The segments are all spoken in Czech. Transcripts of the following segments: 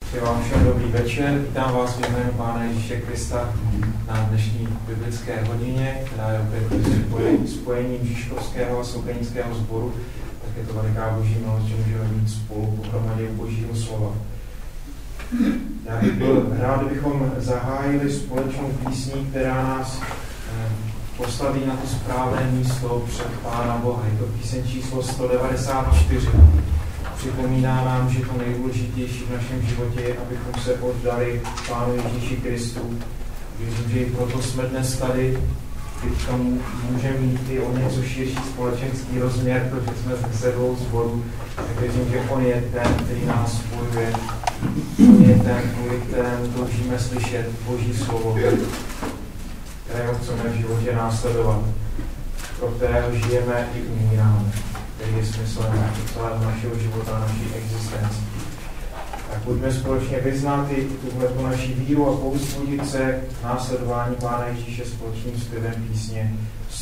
Přeji vám všem dobrý večer. Vítám vás v jménu Pána Ježíše Krista na dnešní biblické hodině, která je opět spojením Žižkovského a Soukenického sboru. Tak je to veliká boží milost, že můžeme být spolu pohromadě u božího slova. Já bych byl rád, kdybychom zahájili společnou písní, která nás postaví na to správné místo před Pána Boha. Je to píseň číslo 194. Připomíná nám, že to nejdůležitější v našem životě je, abychom se oddali Pánu Ježíši Kristu. Věřím, že i proto jsme dnes tady. Teďka můžeme mít i o něco širší společenský rozměr, protože jsme z 10 sborů. Tak věřím, že on je ten, který nás spojuje. On je ten, kvůli kterému toužíme slyšet Boží slovo, kterého chceme v životě následovat, pro kterého žijeme i umíráme, který je smyslem celého našeho života, naší existence. Tak pojďme společně vyznat i tuhletu naší víru a povzbudit se k následování Pána Ježíše společným zpěvem písně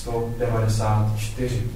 194.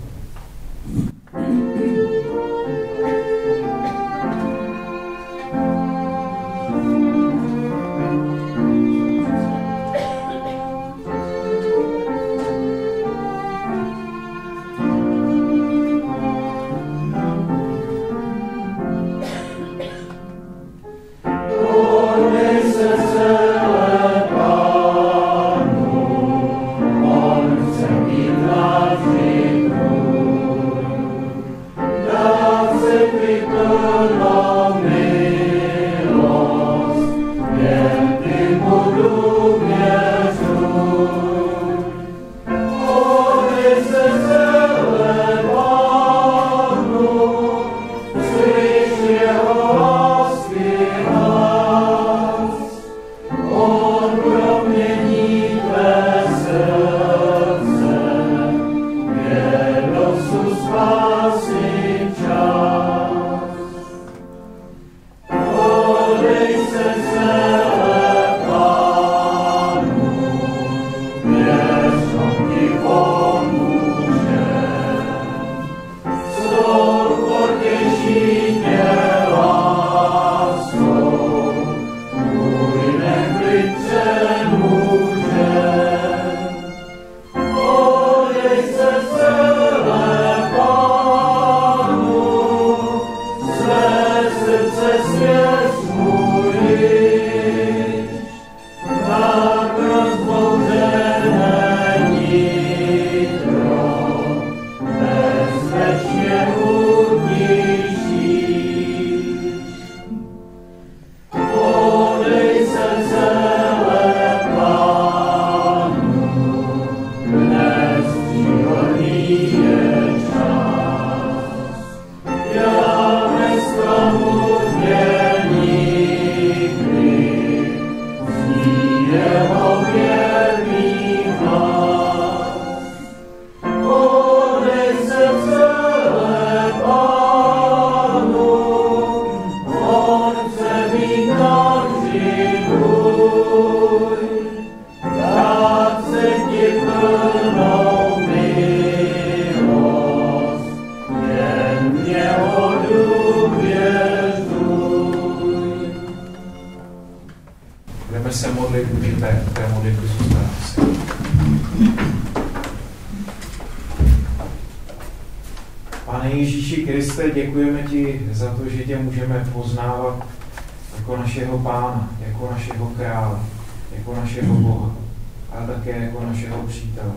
Děkujeme ti za to, že tě můžeme poznávat jako našeho Pána, jako našeho krále, jako našeho Boha, ale také jako našeho přítele.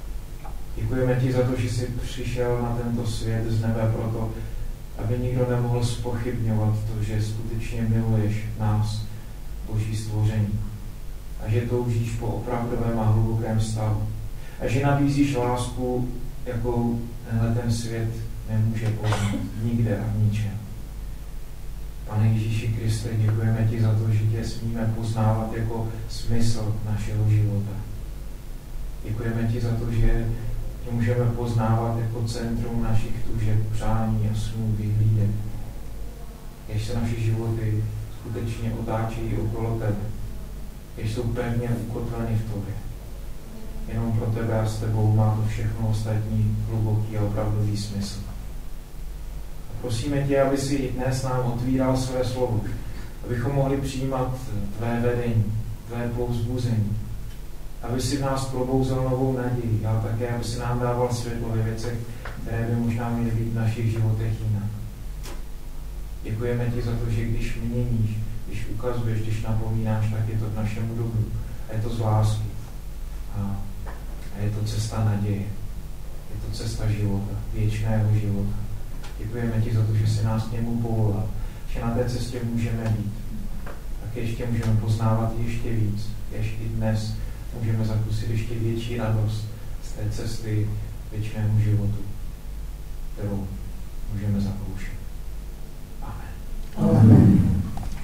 Děkujeme ti za to, že jsi přišel na tento svět z nebe proto, aby nikdo nemohl zpochybňovat to, že skutečně miluješ nás, Boží stvoření, a že toužíš po opravdovém a hlubokém stavu. A že nabízíš lásku, jakou tenhle ten svět nemůže poznat nikde a v ničem. Pane Ježíši Kriste, děkujeme ti za to, že tě smíme poznávat jako smysl našeho života. Děkujeme ti za to, že tě můžeme poznávat jako centrum našich tužeb, přání a snů, vyhlídek. Jež se naše životy skutečně otáčejí okolo tebe. Jež jsou pevně ukotveny v tobě. Jenom pro tebe a s tebou má to všechno ostatní hluboký a opravdový smysl. Prosíme tě, aby si dnes nám otvíral své slovo, abychom mohli přijímat tvé vedení, tvé povzbuzení, aby si v nás probouzel novou naději, ale také, aby si nám dával světlo ve věcech, které by možná měly být v našich životech jinak. Děkujeme ti za to, že když měníš, když ukazuješ, když napomínáš, tak je to k našemu dobru. A je to z lásky. A je to cesta naděje. Je to cesta života, věčného života. Děkujeme ti za to, že jsi nás k němu povolal, že na té cestě můžeme být. Tak ještě můžeme poznávat ještě víc. Ještě dnes můžeme zakusit ještě větší radost z té cesty věčnému životu, kterou můžeme zakoušet. Amen. Amen.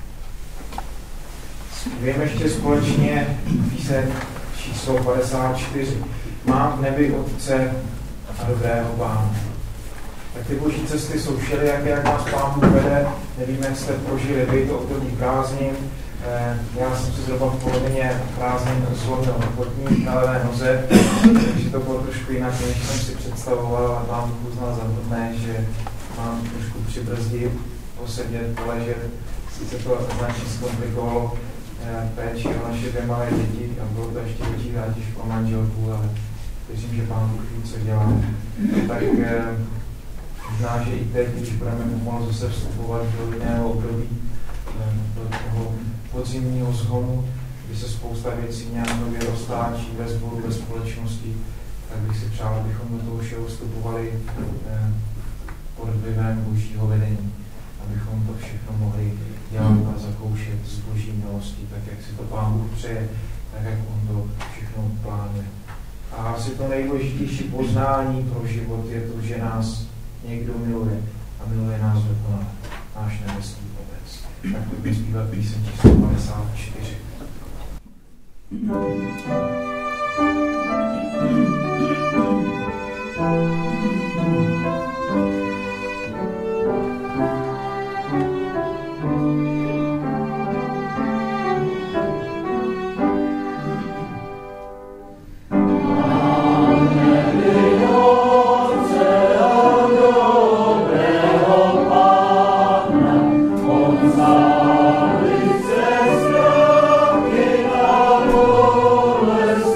Zpívejme ještě společně píseň číslo 54. Mám v nebi Otce a dobrého Pána. Tak ty boží cesty jsou všelijaké, jak nás Pán Bůh vede. Nevíme, jak jste prožili vy to období prázdnin. Já jsem si zhruba v polovině prázdnin zlomil kotník na levé noze, takže to bylo trošku jinak, než jsem si představoval, a Pán Bůh uznal za vhodné, že mám trošku přibrzdit, posedět, poležet. Sice to značně zkomplikovalo péči o naše 2 malé děti a bylo to ještě větší zátěž pro manželku, ale věřím, že Pán Bůh ví, co dělá. Tak možná, že i teď, když budeme pomalu zase vstupovat do jiného období, do toho podzimního zhonu, kdy se spousta věcí nějak nově roztáčí ve sboru, ve společnosti, tak bych si přál, abychom do toho všeho vstupovali pod vlivem božího vedení, abychom to všechno mohli dělat a zakoušet z boží milosti, tak jak si to Pán Bůh přeje, tak jak on to všechno plánuje. A asi to nejdůležitější poznání pro život je to, že nás někdo miluje a miluje nás dokonale, náš nebeský Otec. Tak pojďme zpívat píseň číslo 54.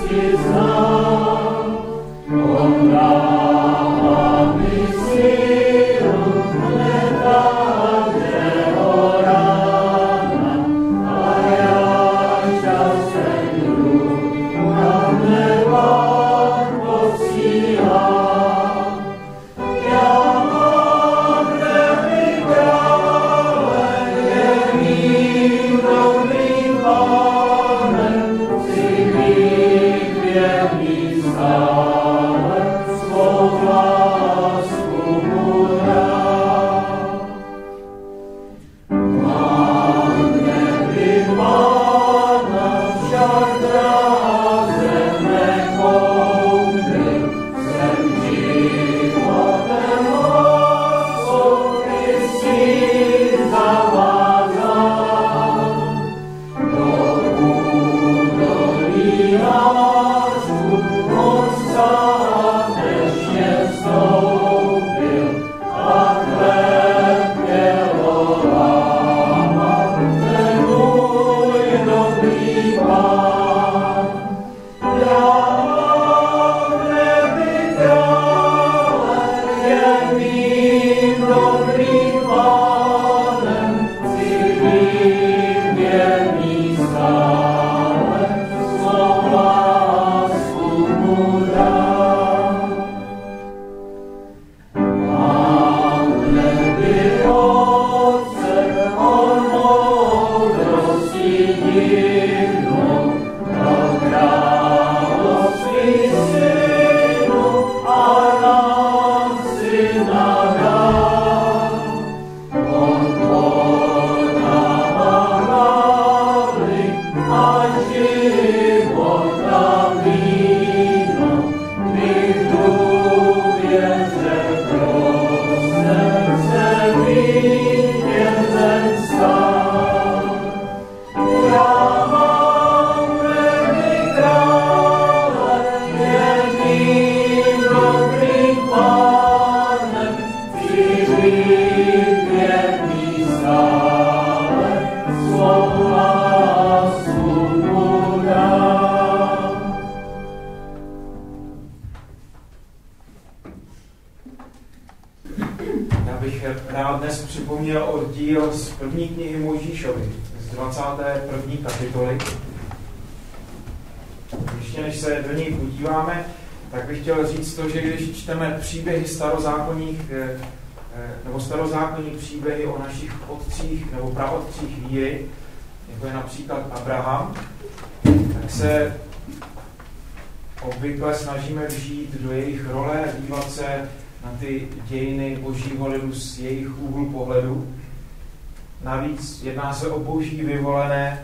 Sing připomněl oddíl z první knihy Mojžíšovi, z 21. kapitoly. Ještě než se do něj podíváme, tak bych chtěl říct to, že když čteme příběhy starozákonní příběhy o našich otcích nebo praotcích víry, jako je například Abraham, tak se obvykle snažíme vžít do jejich role, dívat se na ty dějiny božího lidu z jejich úhlu pohledu. Navíc jedná se o boží vyvolené.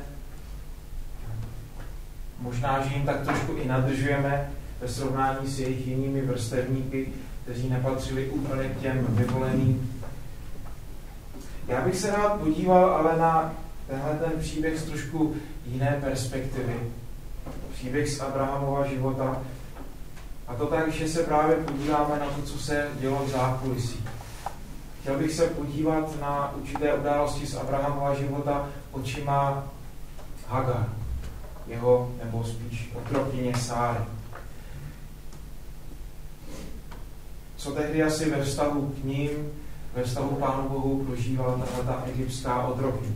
Možná, že jim tak trošku i nadržujeme ve srovnání s jejich jinými vrstevníky, kteří nepatřili úplně k těm vyvoleným. Já bych se rád podíval ale na tenhle ten příběh z trošku jiné perspektivy. Příběh z Abrahamova života. A to tak, že se právě podíváme na to, co se dělo v zákulisí. Chtěl bych se podívat na určité události z Abrahamova života očima Hagar, jeho, nebo spíš otrokyně Sáry. Co tehdy asi ve vztahu k ním, ve vztahu Pánu Bohu prožívala ta egyptská otrokyně.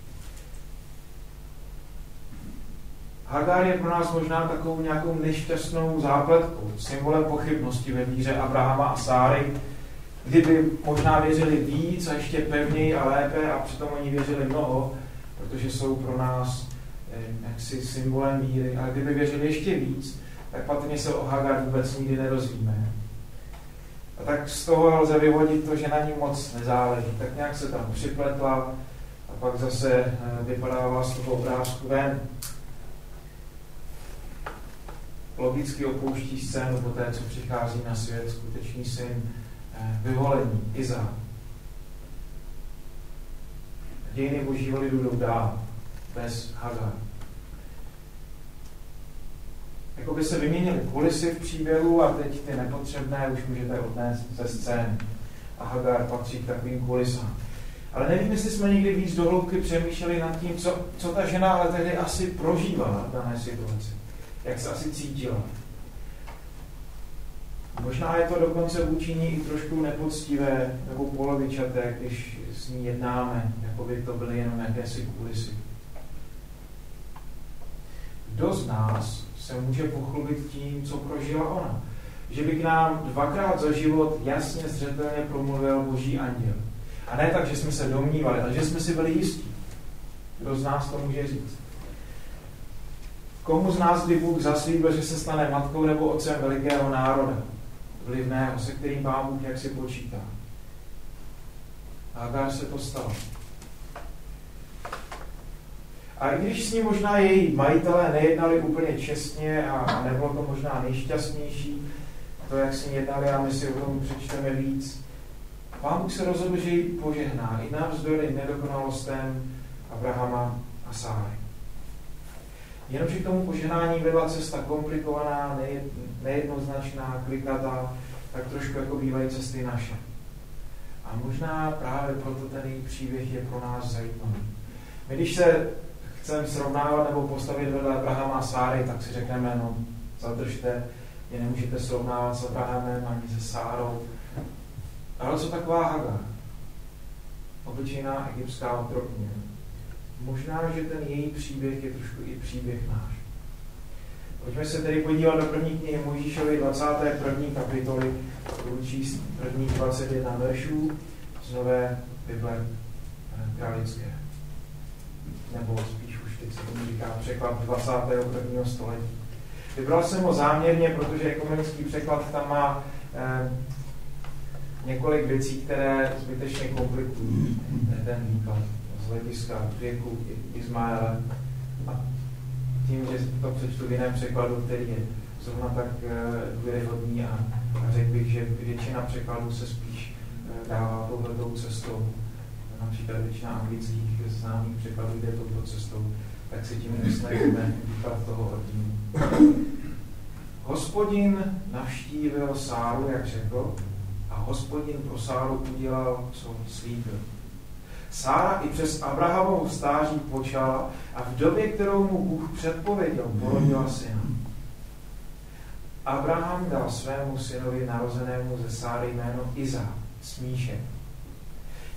Hagar je pro nás možná takovou nějakou nešťastnou zápletkou, symbolem pochybnosti ve víře Abrahama a Sáry, kdyby možná věřili víc a ještě pevněji a lépe a přitom oni věřili mnoho, protože jsou pro nás jaksi symbolem víry, ale kdyby věřili ještě víc, tak patrně se o Hagar vůbec nikdy nedozvíme. A tak z toho lze vyvodit to, že na ní moc nezáleží. Tak nějak se tam připletla a pak zase vypadává z toho obrázku ven. Logicky opouští scénu po té, co přichází na svět skutečný syn vyvolení, Izák. Dějiny božího lidu jdou dál, bez Hagar. Jakoby se vyměnily kulisy v příběhu a teď ty nepotřebné už můžete odnést ze scény. A Hagar patří k takovým kulisám. Ale nevím, jestli jsme někdy víc do hloubky přemýšleli nad tím, co ta žena ale tehdy asi prožívala v dané situaci. Jak se asi cítila. Možná je to dokonce vůči ní i trošku nepoctivé nebo polovičaté, když s ní jednáme, jako by to byly jenom jakési kulisy. Kdo z nás se může pochlubit tím, co prožila ona? Že by k nám dvakrát za život jasně zřetelně promluvil boží anděl. A ne tak, že jsme se domnívali, ale že jsme si byli jistí. Kdo z nás to může říct? Komu z nás by Bůh zaslíbil, že se stane matkou nebo otcem velikého národa, vlivného, se kterým Pán Bůh jak si počítá? Hagar se to stalo. A i když s ní možná její majitelé nejednali úplně čestně a nebylo to možná nejšťastnější, to, jak s ní jednali, a my si o tom přečteme víc, Pán Bůh se rozhodl, že ji požehná i navzdory nedokonalostem Abrahama a Sáry. Jenomže k tomu požehnání vedla cesta komplikovaná, nejednoznačná, klikatá, tak trošku jako bývají cesty naše. A možná právě proto ten její příběh je pro nás zajímavý. My když se chceme srovnávat nebo postavit vedle Abrahama a Sáry, tak si řekneme, no zadržte, je nemůžete srovnávat s Abrahamem ani se Sárou. Ale co taková Hagar? Obyčejná egyptská otrokyně. Možná, že ten její příběh je trošku i příběh náš. Pojďme se tedy podívat do první knihy Mojžíšovy 21. kapitoly, budu číst prvních 21 veršů z Nové Bible kralické. Nebo spíš už teď se tomu říká překlad 21. století. Vybral jsem ho záměrně, protože ekumenický překlad tam má několik věcí, které zbytečně komplikují ten výklad z hlediska věku Izmaele. A tím, že to přečtu v jiném překladu, který je zrovna tak důvěryhodný a řekl bych, že většina překladů se spíš dává touhletou cestou. Například většina anglických známých překladů jde touto cestou, tak si tím usnadníme výklad toho oddílu. Hospodin navštívil Sáru, jak řekl, a Hospodin pro Sáru udělal, co slíbil. Sára i přes Abrahamovu stáří počala a v době, kterou mu Bůh předpověděl, porodila syna. Abraham dal svému synovi narozenému ze Sáry jméno Izák, smíšek.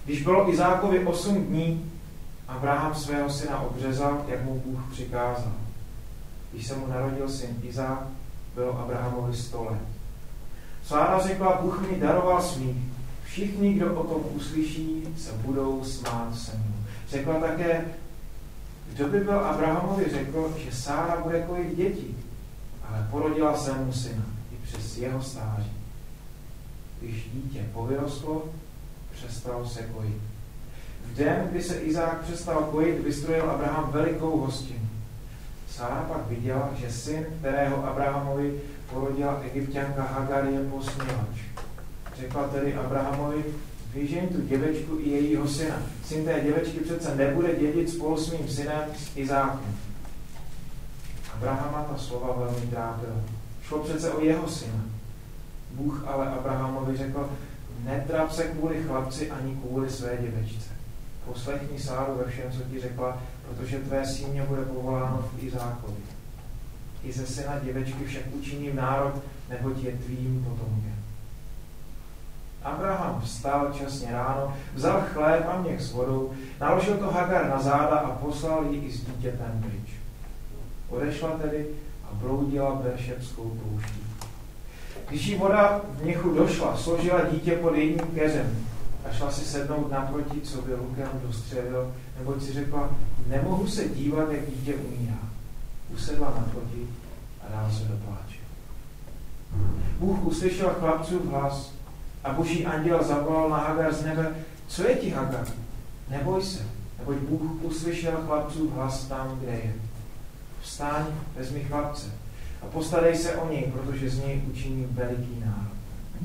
Když bylo Izákovi 8 dní, Abraham svého syna obřezal, jak mu Bůh přikázal. Když se mu narodil syn Izák, bylo Abrahamovi 100 let. Sára řekla, Bůh mi daroval smích. Všichni, kdo o tom uslyší, se budou smát se mnou. Řekla také, kdo by byl Abrahamovi řekl, že Sára bude kojit děti, ale porodila se mu syna i přes jeho stáří. Když dítě povyrostlo, přestal se kojit. V den, kdy se Izák přestal kojit, vystrojil Abraham velikou hostinu. Sára pak viděla, že syn, kterého Abrahamovi porodila Egypťanka Hagar, je posměvač. Řekla tedy Abrahamovi, vyžeň tu děvečku i jejího syna. Syn té děvečky přece nebude dědit spolu s mým synem s Izákem. Abrahama ta slova velmi trápila. Šlo přece o jeho syna. Bůh ale Abrahamovi řekl, netráp se kvůli chlapci ani kvůli své děvečce. Poslechni Sáru ve všem, co ti řekla, protože tvé símě bude povoláno v Izákovi. I ze syna děvečky však učiním národ, neboť je tvým potomkem. Abraham vstal časně ráno, vzal chléb a měch s vodou, naložil to Hagar na záda a poslal ji i s dítětem pryč. Odešla tedy a bloudila Beršebskou pouští. Když jí voda v měchu došla, složila dítě pod jedním keřem a šla si sednout naproti, co by lukem dostřelil, neboť si řekla, nemohu se dívat, jak dítě umírá. Usedla naproti a dál se do pláče. Bůh uslyšel chlapcův hlas a boží anděl zavolal na Hagar z nebe, co je ti, Hagar? Neboj se, neboť Bůh uslyšel chlapcův hlas tam, kde je. Vstaň, vezmi chlapce a postarej se o něj, protože z něj učiní veliký národ.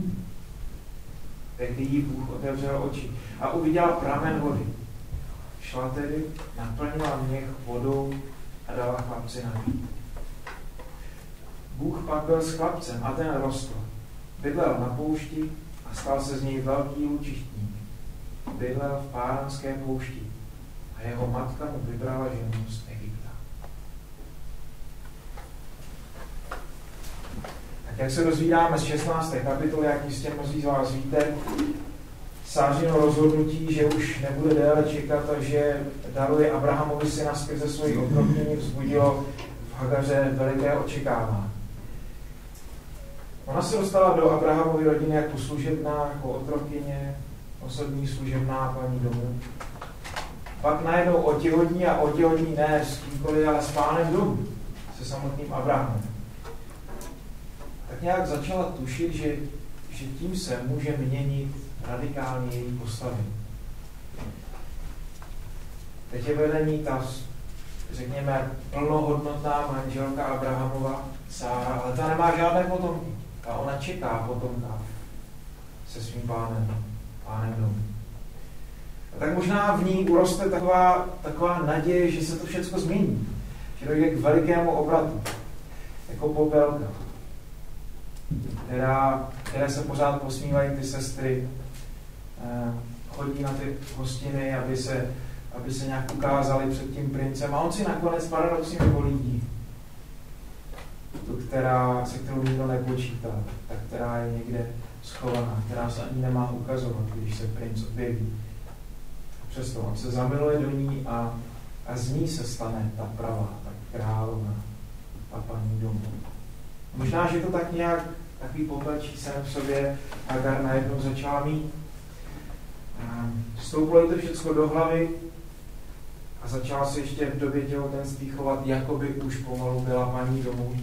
Tehdy jí Bůh otevřel oči a uviděla pramen vody. Šla tedy, naplnila měch vodou a dala chlapci napít. Bůh pak byl s chlapcem a ten rostl. Bydlel na poušti a stal se z něj velký lučištník. Bydlel v Páranské poušti a jeho matka mu vybrala ženu z Egypta. Tak jak se dozvídáme z 16. kapitoly, jak jistě mnozí z vás víte, Sářino rozhodnutí, že už nebude déle čekat a že daruje Abrahamovi syna skrze svoji otrokkyni, vzbudilo v Hagaře veliké očekávání. Ona se dostala do Abrahamovy rodiny jako služebná, jako otrokkyně, osobní služebná paní domů. Pak najednou otěhodní a otěhodní ne s kýmkoliv, ale s pánem domu, se samotným Abrahamem. Tak nějak začala tušit, že tím se může měnit radikálně její postavení. Teď je vedle ní ta, řekněme, plnohodnotná manželka Abrahamova, Sára, ale ta nemá žádné potomky. A ona čeká potomka se svým pánem domu. A tak možná v ní uroste taková naděje, že se to všechno změní. Že dojde k velikému obratu. Jako popelka, které se pořád posmívají ty sestry, chodí na ty hostiny, aby se nějak ukázali před tím princem. A on si nakonec paradoxně volí dí. Tu, se kterou nikdo nepočítá, ta, která je někde schovaná, která se ani nemá ukazovat, když se princ objeví. Přesto on se zamiluje do ní a z ní se stane ta pravá, ta královna a paní domu. Možná, že to tak nějak takový popelčí sen v sobě Hagar najednou začala mít. Vstoupilo jí to všechno do hlavy a začala se ještě v době těhotenství chovat, jako by už pomalu byla paní domů.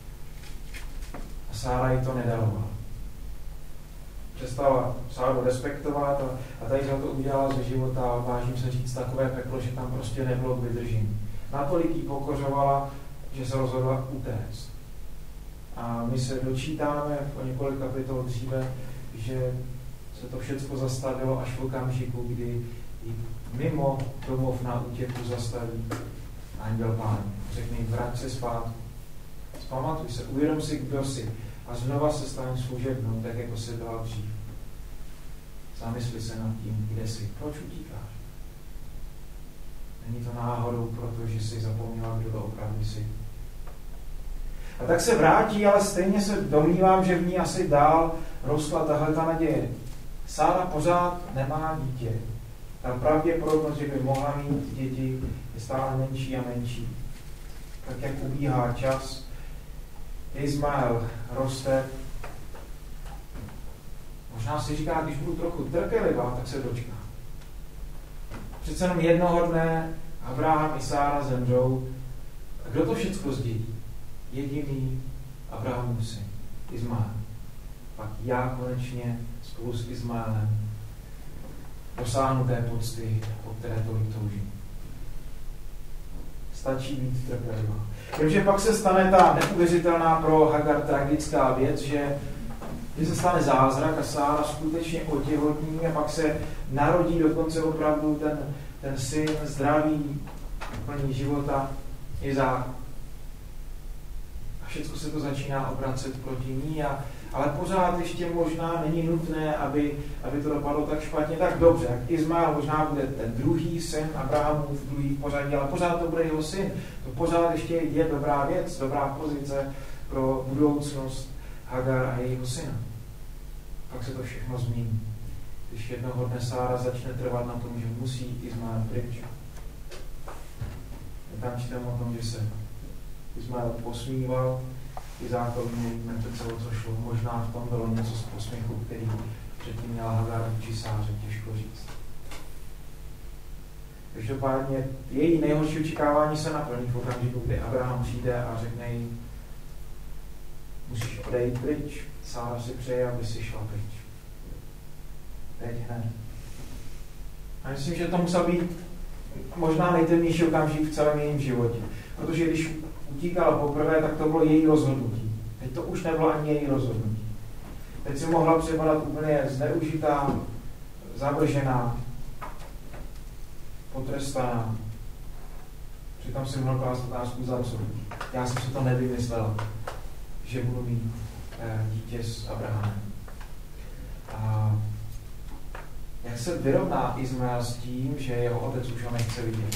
A Sára jí to nedarovala. Přestala Sáru respektovat a tady za to udělala ze života, vážím se říct, takové peklo, že tam prostě nebylo k vydržení. Natolik jí pokořovala, že se rozhodla utéct. A my se dočítáme o několik kapitol dříve, že se to všechno zastavilo až v okamžiku, kdy mimo domov na útěku zastaví anděl Páně. Řekne jí, vrať se zpátky. Zpamatuj se, uvědom si, kdo jsi a znova se staň služebnou, tak jako jsi byla dřív. Zamysli se nad tím, kde jsi. Proč utíkáš? Není to náhodou, protože jsi zapomněla, kdo to opravdu jsi. A tak se vrátí, ale stejně se domnívám, že v ní asi dál rostla tahle ta naděje. Sára pořád nemá dítě, Ta pravděpodobnost, že by mohla mít děti, je stále menší a menší. Tak jak ubíhá čas, Izmael roste. Možná si říká, když budu trochu trpělivá, tak se dočká. Přece jenom jednoho dne Abraham i Sára zemřou. A kdo to všechno zdědí? Jediný Abrahamův syn, Izmael. Pak já konečně spolu s Izmaelem dosáhnu té pocty, po které tolik toužím. Stačí být trpělivá. Jenže pak se stane ta neuvěřitelná pro Hagar tragická věc, že se stane zázrak a Sára skutečně otěhotní a pak se narodí dokonce opravdu ten syn zdravý, plný života, Izák. A všechno se to začíná obracet proti ní, ale pořád ještě možná není nutné, aby to dopadlo tak špatně, tak dobře. Jak Izmael možná bude ten druhý syn Abrahamův, druhý pořadí, ale pořád to bude jeho syn. To pořád ještě je dobrá věc, dobrá pozice pro budoucnost Hagar a jejího syna. Pak se to všechno změní. Když jednoho dne Sára začne trvat na tom, že musí Izmael pryč. Tam čteme o tom, že se Izmael posmíval, Izákovi nevíme přece, o co šlo. Možná v tom bylo něco z posměchu, který předtím měla Hagar či Sáře, těžko říct. Každopádně její nejhorší očekávání se naplní v okamžiku, kdy Abraham přijde a řekne jí, musíš odejít pryč. Sára si přeje, aby si šla pryč. Teď hned. A myslím, že to musel být možná nejtemnější okamžik v celém jejím životě. Protože když utíkala poprvé, tak to bylo její rozhodnutí. Teď to už nebylo ani její rozhodnutí. Teď si mohla připadat úplně zneužitá, zavržená, potrestaná. Přitom si mohla klást otázku za co. Já jsem si to nevymyslela, že budu mít dítě s Abrahamem. A jak se vyrovná Izmael s tím, že jeho otec už ho nechce vidět?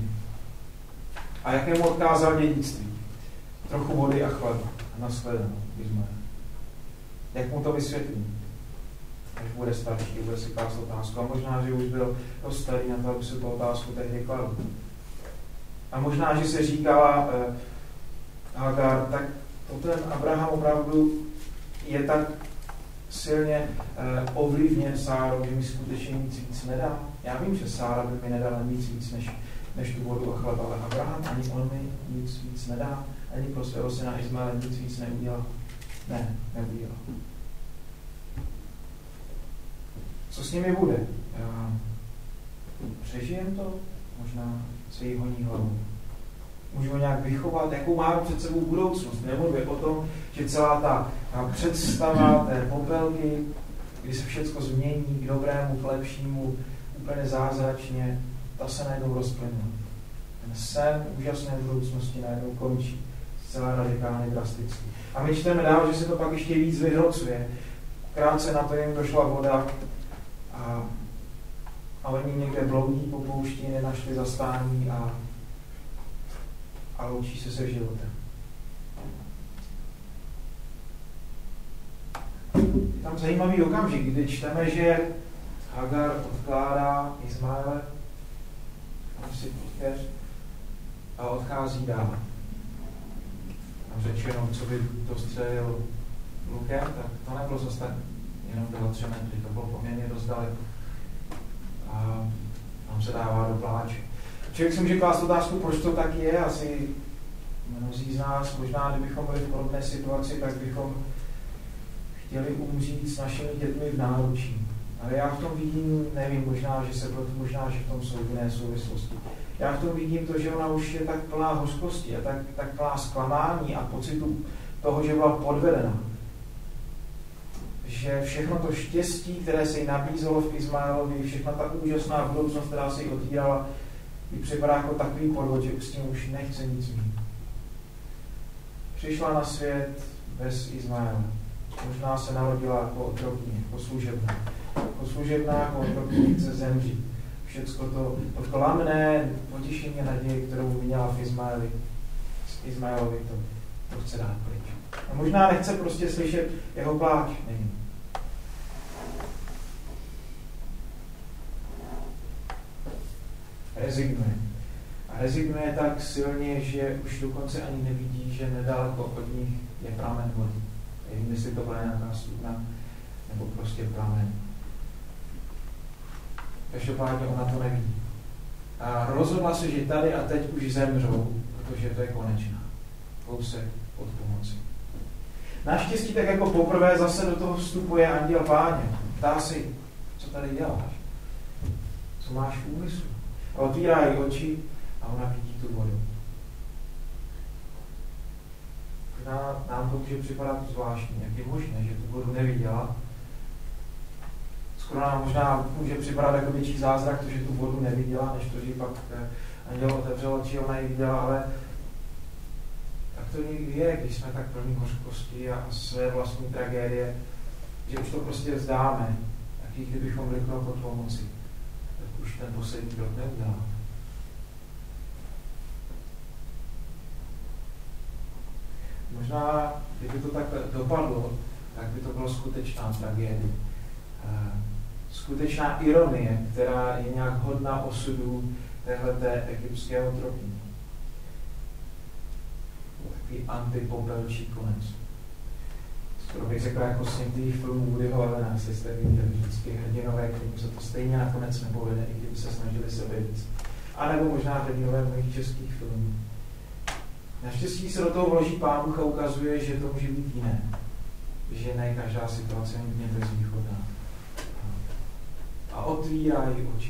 A jaké mu odkázal dědictví? Trochu vody a chleba. Nashledanou Izmael. Jak mu to vysvětlí? Až bude starší, bude si klást otázku. A možná, že už byl dost starý na to, aby se tu otázku tehdy kladl. A možná, že se říkala Hagar, tak to ten Abraham opravdu je tak silně ovlivněn Sárou, že mi skutečně nic víc nedá. Já vím, že Sára by mi nedala nic víc než tu vodu a chleba, ale Abraham ani on mi nic víc nedá, ani pro svého syna Izmaela nic víc neudělal. Ne, neudělal. Co s nimi bude? Přežijem to? Možná se jí honí hlavu. Můžu ho nějak vychovat, jakou máme před sebou budoucnost. Nemluvím o tom, že celá ta představa té popelky, kdy se všechno změní k dobrému, k lepšímu, úplně zázračně, ta se najednou rozplynula. Ten sen úžasné budoucnosti najednou končí. Zcela radikálně drasticky. A my čteme dál, že se to pak ještě víc vyhrocuje. Krátce na to jim došla voda a oni někde bloudí po poušti, nenašli zastání a loučí se životem. Je tam zajímavý okamžik, kdy čteme, že Hagar odkládá Izmaele, tam si potkeř a odchází dál. Tam řečeno, co by dostřelil lukem, tak to nebylo zase tak jenom 2-3 metry, to bylo poměrně dost daleko. A tam se dává do pláče. Člověk si může klást otázku, proč to tak je, asi mnozí z nás, možná kdybychom byli v podobné situaci, tak bychom chtěli umřít s našimi dětmi v náručí. Ale já v tom vidím, nevím, možná, že v tom jsou jiné souvislosti. Já v tom vidím to, že ona už je tak plná hořkosti a tak plná zklamání a pocitu toho, že byla podvedena. Že všechno to štěstí, které se jí nabízelo v Izmaelovi, všechna ta úžasná budoucnost, která se jí otvírala, jí připadá jako takový podvod, že s tím už nechce nic mít. Přišla na svět bez Izmaela. Možná se narodila jako otrokně, jako služebná. Jako služebná, jako otrokně chce zemřít. Všecko to klamné potěšení a naděje, kterou měla v Izmaelovi, to chce dát pryč. A možná nechce prostě slyšet jeho pláč. Nevím. rezignuje. A rezignuje tak silně, že už dokonce ani nevidí, že nedaleko od nich je pramen vody. Nevím, jestli to byla nějaká studna, nebo prostě pramen. Každopádně ona to nevidí. A rozhodla se, že tady a teď už zemřou, protože to je konečná. Kousek od pomoci. Naštěstí tak jako poprvé zase do toho vstupuje anděl Páně. Ptá si, co tady děláš? Co máš v úmyslu? A otvírá jí oči a ona vidí tu vodu. Nám to může připadat zvláštní, jak je možné, že tu vodu neviděla. Skoro nám možná může připadat jako větší zázrak, to, že tu vodu neviděla, než to, že pak anděl otevřel oči, ona ji viděla, ale tak to někdy je, když jsme tak plní hořkosti a své vlastní tragédie, že už to prostě vzdáme. Taky kdybychom byli pod pomoci, tak už ten poslední krok neuděláme. Možná, kdyby to tak dopadlo, tak by to bylo skutečná tragédie. Skutečná ironie, která je nějak hodná osudu téhleté egyptské otrokyně. Takový antipopelčí konec. Skoro bych řekl jako z těch filmů Woodyho Allena, jestli jste viděli vždycky hrdinové, kterým se to stejně nakonec nepovede, i kdyby se snažili sebe víc. A nebo možná hrdinové mnohých českých filmů. Naštěstí se do toho vloží Pán Bůh a ukazuje, že to může být jiné. Že ne každá situace je nutně bezvýchodná. A otvírá jí oči.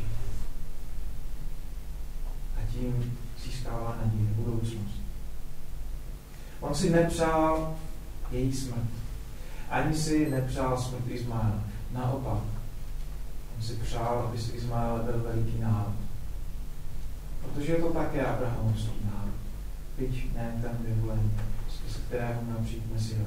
A tím získává naději, budoucnost. On si nepřál její smrt. Ani si nepřál smrt Izmaela. Naopak. On si přál, aby z Izmaela byl veliký národ. Protože je to také abrahamovský národ. Byť ne ten vyvolený, z kterého měl přijít Mesiáš.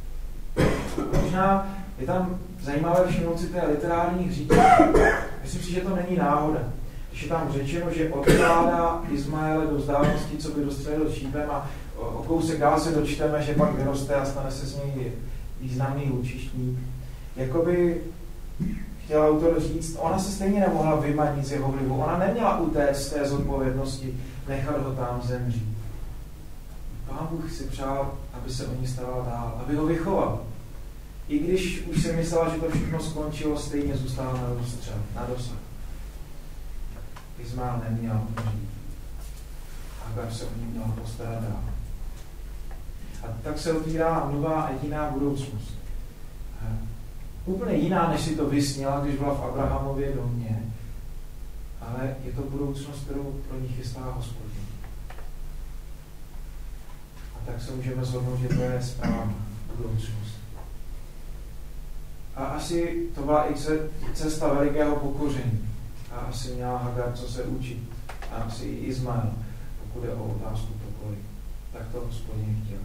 Možná je tam zajímavé všimnout si té literární hříčky. Myslím si, že to není náhoda. Když je tam řečeno, že odkládá Izmaele do vzdálenosti, co by dostřelil šípem a o kousek dál se dočteme, že pak vyroste a stane se z něj významný lučištník. Jakoby chtěl autor říct, ona se stejně nemohla vymanit z jeho vlivu. Ona neměla utéct z té zodpovědnosti, nechat ho tam zemřít. Pán Bůh si přál, aby se o ní starala dál, aby ho vychoval. I když už si myslela, že to všechno skončilo, stejně zůstala na dosah. Izmael neměl umřít. Hagar se o ní měla postarat dál. A tak se otvírá nová a jiná budoucnost. Úplně jiná, než si to vysněla, když byla v Abrahamově domě. Ale je to budoucnost, kterou pro ní chystá Hospodin. A tak se můžeme shodnout, že to je správná budoucnost. A asi to byla i cesta velikého pokoření. A asi měla Hagar co se učit. A asi i Izmael, pokud je o otázku pokory. Tak to Hospodin chtěl.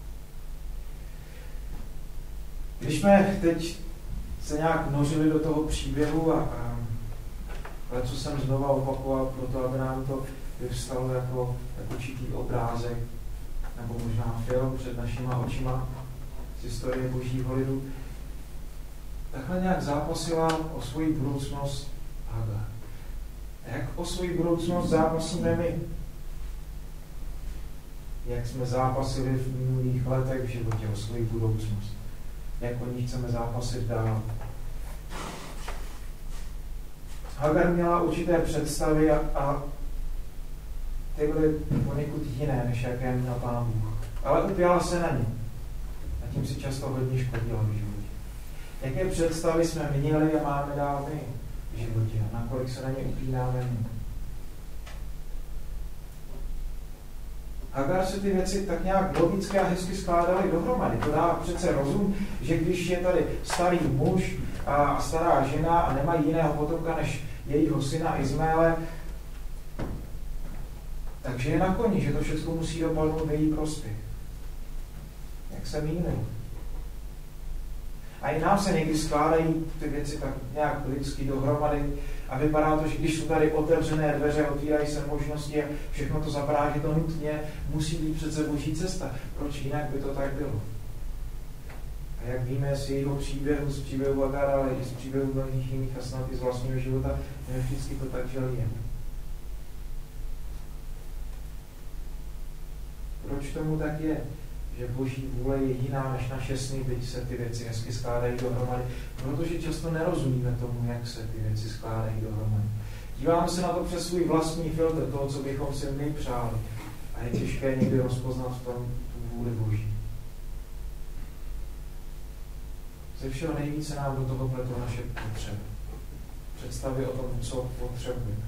Když jsme teď se nějak nořili do toho příběhu ale co jsem znova opakoval proto, aby nám to vyvstalo jako určitý obrázek nebo možná film před našima očima z historie Božího lidu, takhle nějak zápasila o svoji budoucnost Hagar. A jak o svoji budoucnost zápasíme my? Jak jsme zápasili v minulých letech v životě o svoji budoucnost? Jak o ní chceme zápasit dál? Hagar měla určité představy a ty byly poněkud jiné, než jaké měl Pán Bůh. Ale upěla se na ně. A tím si často hodně škodila v životě. Jaké představy jsme měli a máme dál my v životě? A nakolik se na ně upínáme my? Hagar se ty věci tak nějak logicky a hezky skládaly dohromady. To dá přece rozum, že když je tady starý muž a stará žena a nemají jiného potomka než jejího syna Izmaele, takže je na koni, že to všechno musí dopadnout v její prospěch. Jak se mýlil. A i nám se někdy skládají ty věci tak nějak lidsky dohromady a vypadá to, že když jsou tady otevřené dveře, otvírají se možnosti a všechno to zapadá, že to nutně musí být přece Boží cesta. Proč jinak by to tak bylo? A jak víme z jejího příběhu, z příběhu Hagar, ale i z příběhu mnohých jiných a snad i z vlastního života, my vždycky to tak želíme. proč tomu tak je? Že Boží vůle je jiná než naše sny, byť se ty věci hezky skládají dohromady. Protože často nerozumíme tomu, jak se ty věci skládají dohromady. Díváme se na to přes svůj vlastní filtr, toho, co bychom si my přáli. A je těžké někdy rozpoznat v tom tu vůli Boží. Ze všeho nejvíce nám do toho pletou naše potřeby. Představy o tom, co potřebujeme.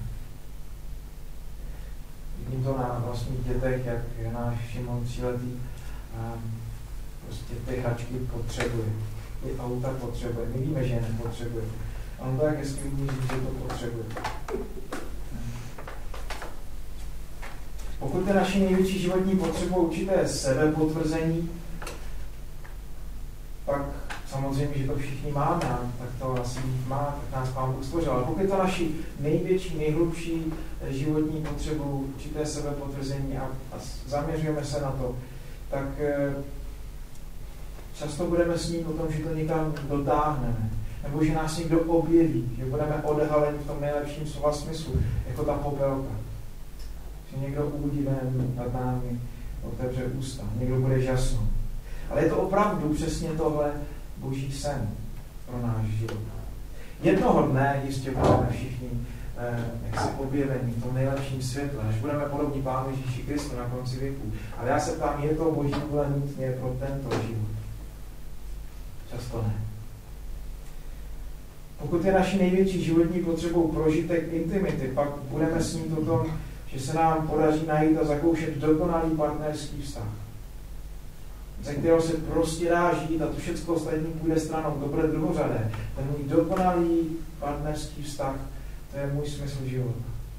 Vidím to na vlastních dětech, jak je náš Šimon 3letý, prostě ty hračky potřebuje. I auta potřebuje. My víme, že je nepotřebuje. A on to jak hezky umí říct, že to potřebuje. Pokud je naší největší životní potřebou určité sebepotvrzení, pak samozřejmě, že to všichni máme, tak to asi má, tak nás Pán Bůh stvořil. Ale pokud je to naší největší, nejhlubší životní potřebu, určité sebepotvrzení a zaměřujeme se na to, tak často budeme snít o tom, že to někam dotáhneme, nebo že nás někdo objeví, že budeme odhaleni v tom nejlepším slova smyslu, jako ta popelka. Že někdo údivem nad námi otevře ústa, někdo bude žasnout. Ale je to opravdu přesně tohle Boží sen pro náš život. Jednoho dne jistě budeme všichni jaksi objevení v tom nejlepším světle, až budeme podobní Pánu Ježíši Kristu na konci věku. Ale já se ptám, je to Boží vůle nutně pro tento život? Často ne. Pokud je naší největší životní potřebou prožitek intimity, pak budeme snít o tom, že se nám podaří najít a zakoušet dokonalý partnerský vztah, ze kterého se prostě dá žít a to všechno ostatní půjde stranou, to bude druhořadé. Ten můj dokonalý partnerský vztah, to je můj smysl života.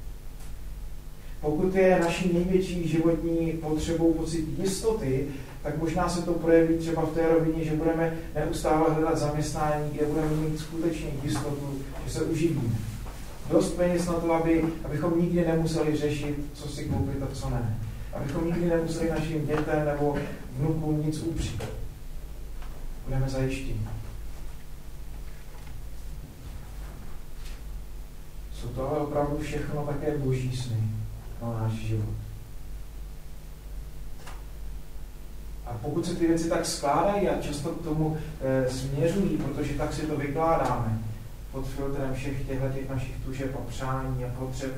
Pokud je naší největší životní potřebou pocit jistoty, tak možná se to projeví třeba v té rovině, že budeme neustále hledat zaměstnání, kde budeme mít skutečně jistotu, že se uživíme. Dost peněz na to, abychom nikdy nemuseli řešit, co si koupit a co ne. Abychom nikdy nemuseli našim dětem nebo vnukům nic upřít. Budeme zajištěni. Jsou to ale opravdu všechno také Boží sny pro náš život. A pokud se ty věci tak skládají a často k tomu směřují, protože tak si to vykládáme pod filtrem všech těchto našich tužeb a přání a potřeb,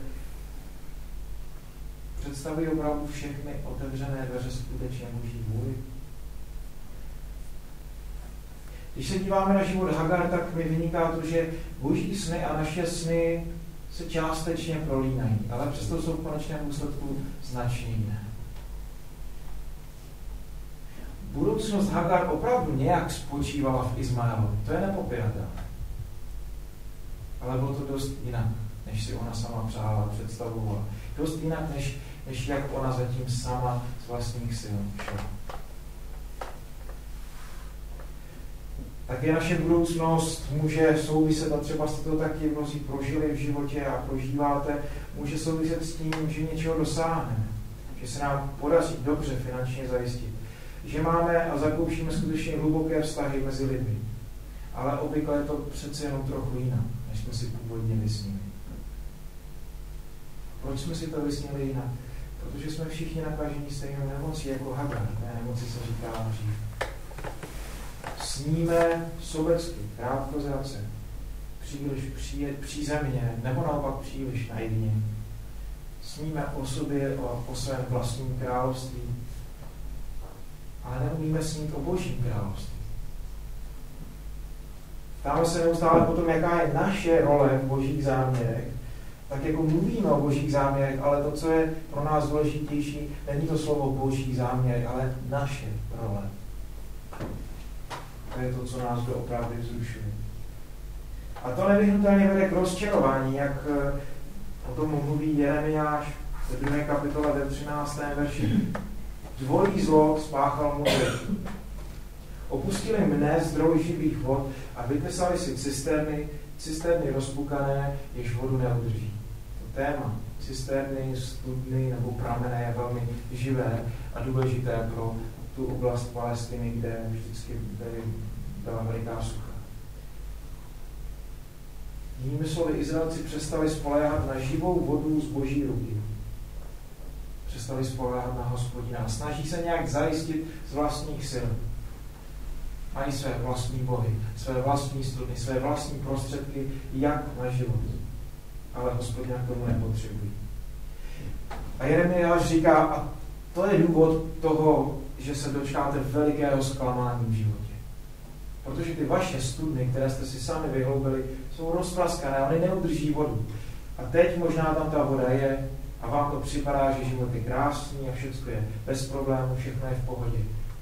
představují opravdu všechny otevřené dveře skutečně Boží vůli. Když se díváme na život Hagar, tak mi vyniká to, že Boží sny a naše sny se částečně prolínají, ale přesto jsou v konečném důsledku značně jiné. Budoucnost Hagar opravdu nějak spočívala v Izmaelovi, to je nepopiratelné. Ale bylo to dost jinak, než si ona sama přála a představovala. Dost jinak, než jak ona zatím sama z vlastních sil šla. Také naše budoucnost může souviset, a třeba jste to taky mnozí prožili v životě a prožíváte, může souviset s tím, že něčeho dosáhneme, že se nám podaří dobře finančně zajistit, že máme a zakoušíme skutečně hluboké vztahy mezi lidmi. Ale obvykle je to přece jenom trochu jinak, než jsme si původně vysnili. Proč jsme si to vysnili jinak? Protože jsme všichni nakažení stejnou nemocí jako Hagar. Té nemoci se říká dřív. Sníme sobecky, krátkozrace, příliš přízemně, nebo naopak příliš naivně. Sníme o sobě, o svém vlastním království, ale neumíme snít o Božím království. Ptáme se neustále potom, jaká je naše role v Božích záměrech, tak jako mluvíme o Božích záměrech, ale to, co je pro nás důležitější, není to slovo Boží záměr, ale naše role. To je to, co nás doopravdy vzrušuje. A to nevyhnutelně vede k rozčarování, jak o tom mluví Jeremiáš ve 2. kapitole ve 13. verši. Dvojí zlo spáchal můj. Opustili mne zdroj živých vod a vytesali si cisterny rozpukané, jež vodu neudrží. To téma cisterny, studny nebo pramene je velmi živé a důležité pro tu oblast Palestiny, kde vždycky byla veliká sucha. Jinými slovy, Izraelci přestali spoléhat na živou vodu z Boží ruky. přestali spoléhat na Hospodina a snaží se nějak zajistit z vlastních sil. Mají své vlastní bohy, své vlastní studny, své vlastní prostředky, jak na život. Ale Hospodina k tomu nepotřebují. A Jeremiáš říká, a to je důvod toho, že se dočkáte velikého zklamání v životě. Protože ty vaše studny, které jste si sami vyhloubili, jsou rozpraskané, oni neudrží vodu. A teď možná tam ta voda je a vám to připadá, že život je krásný a všechno je bez problémů, všechno je v pohodě.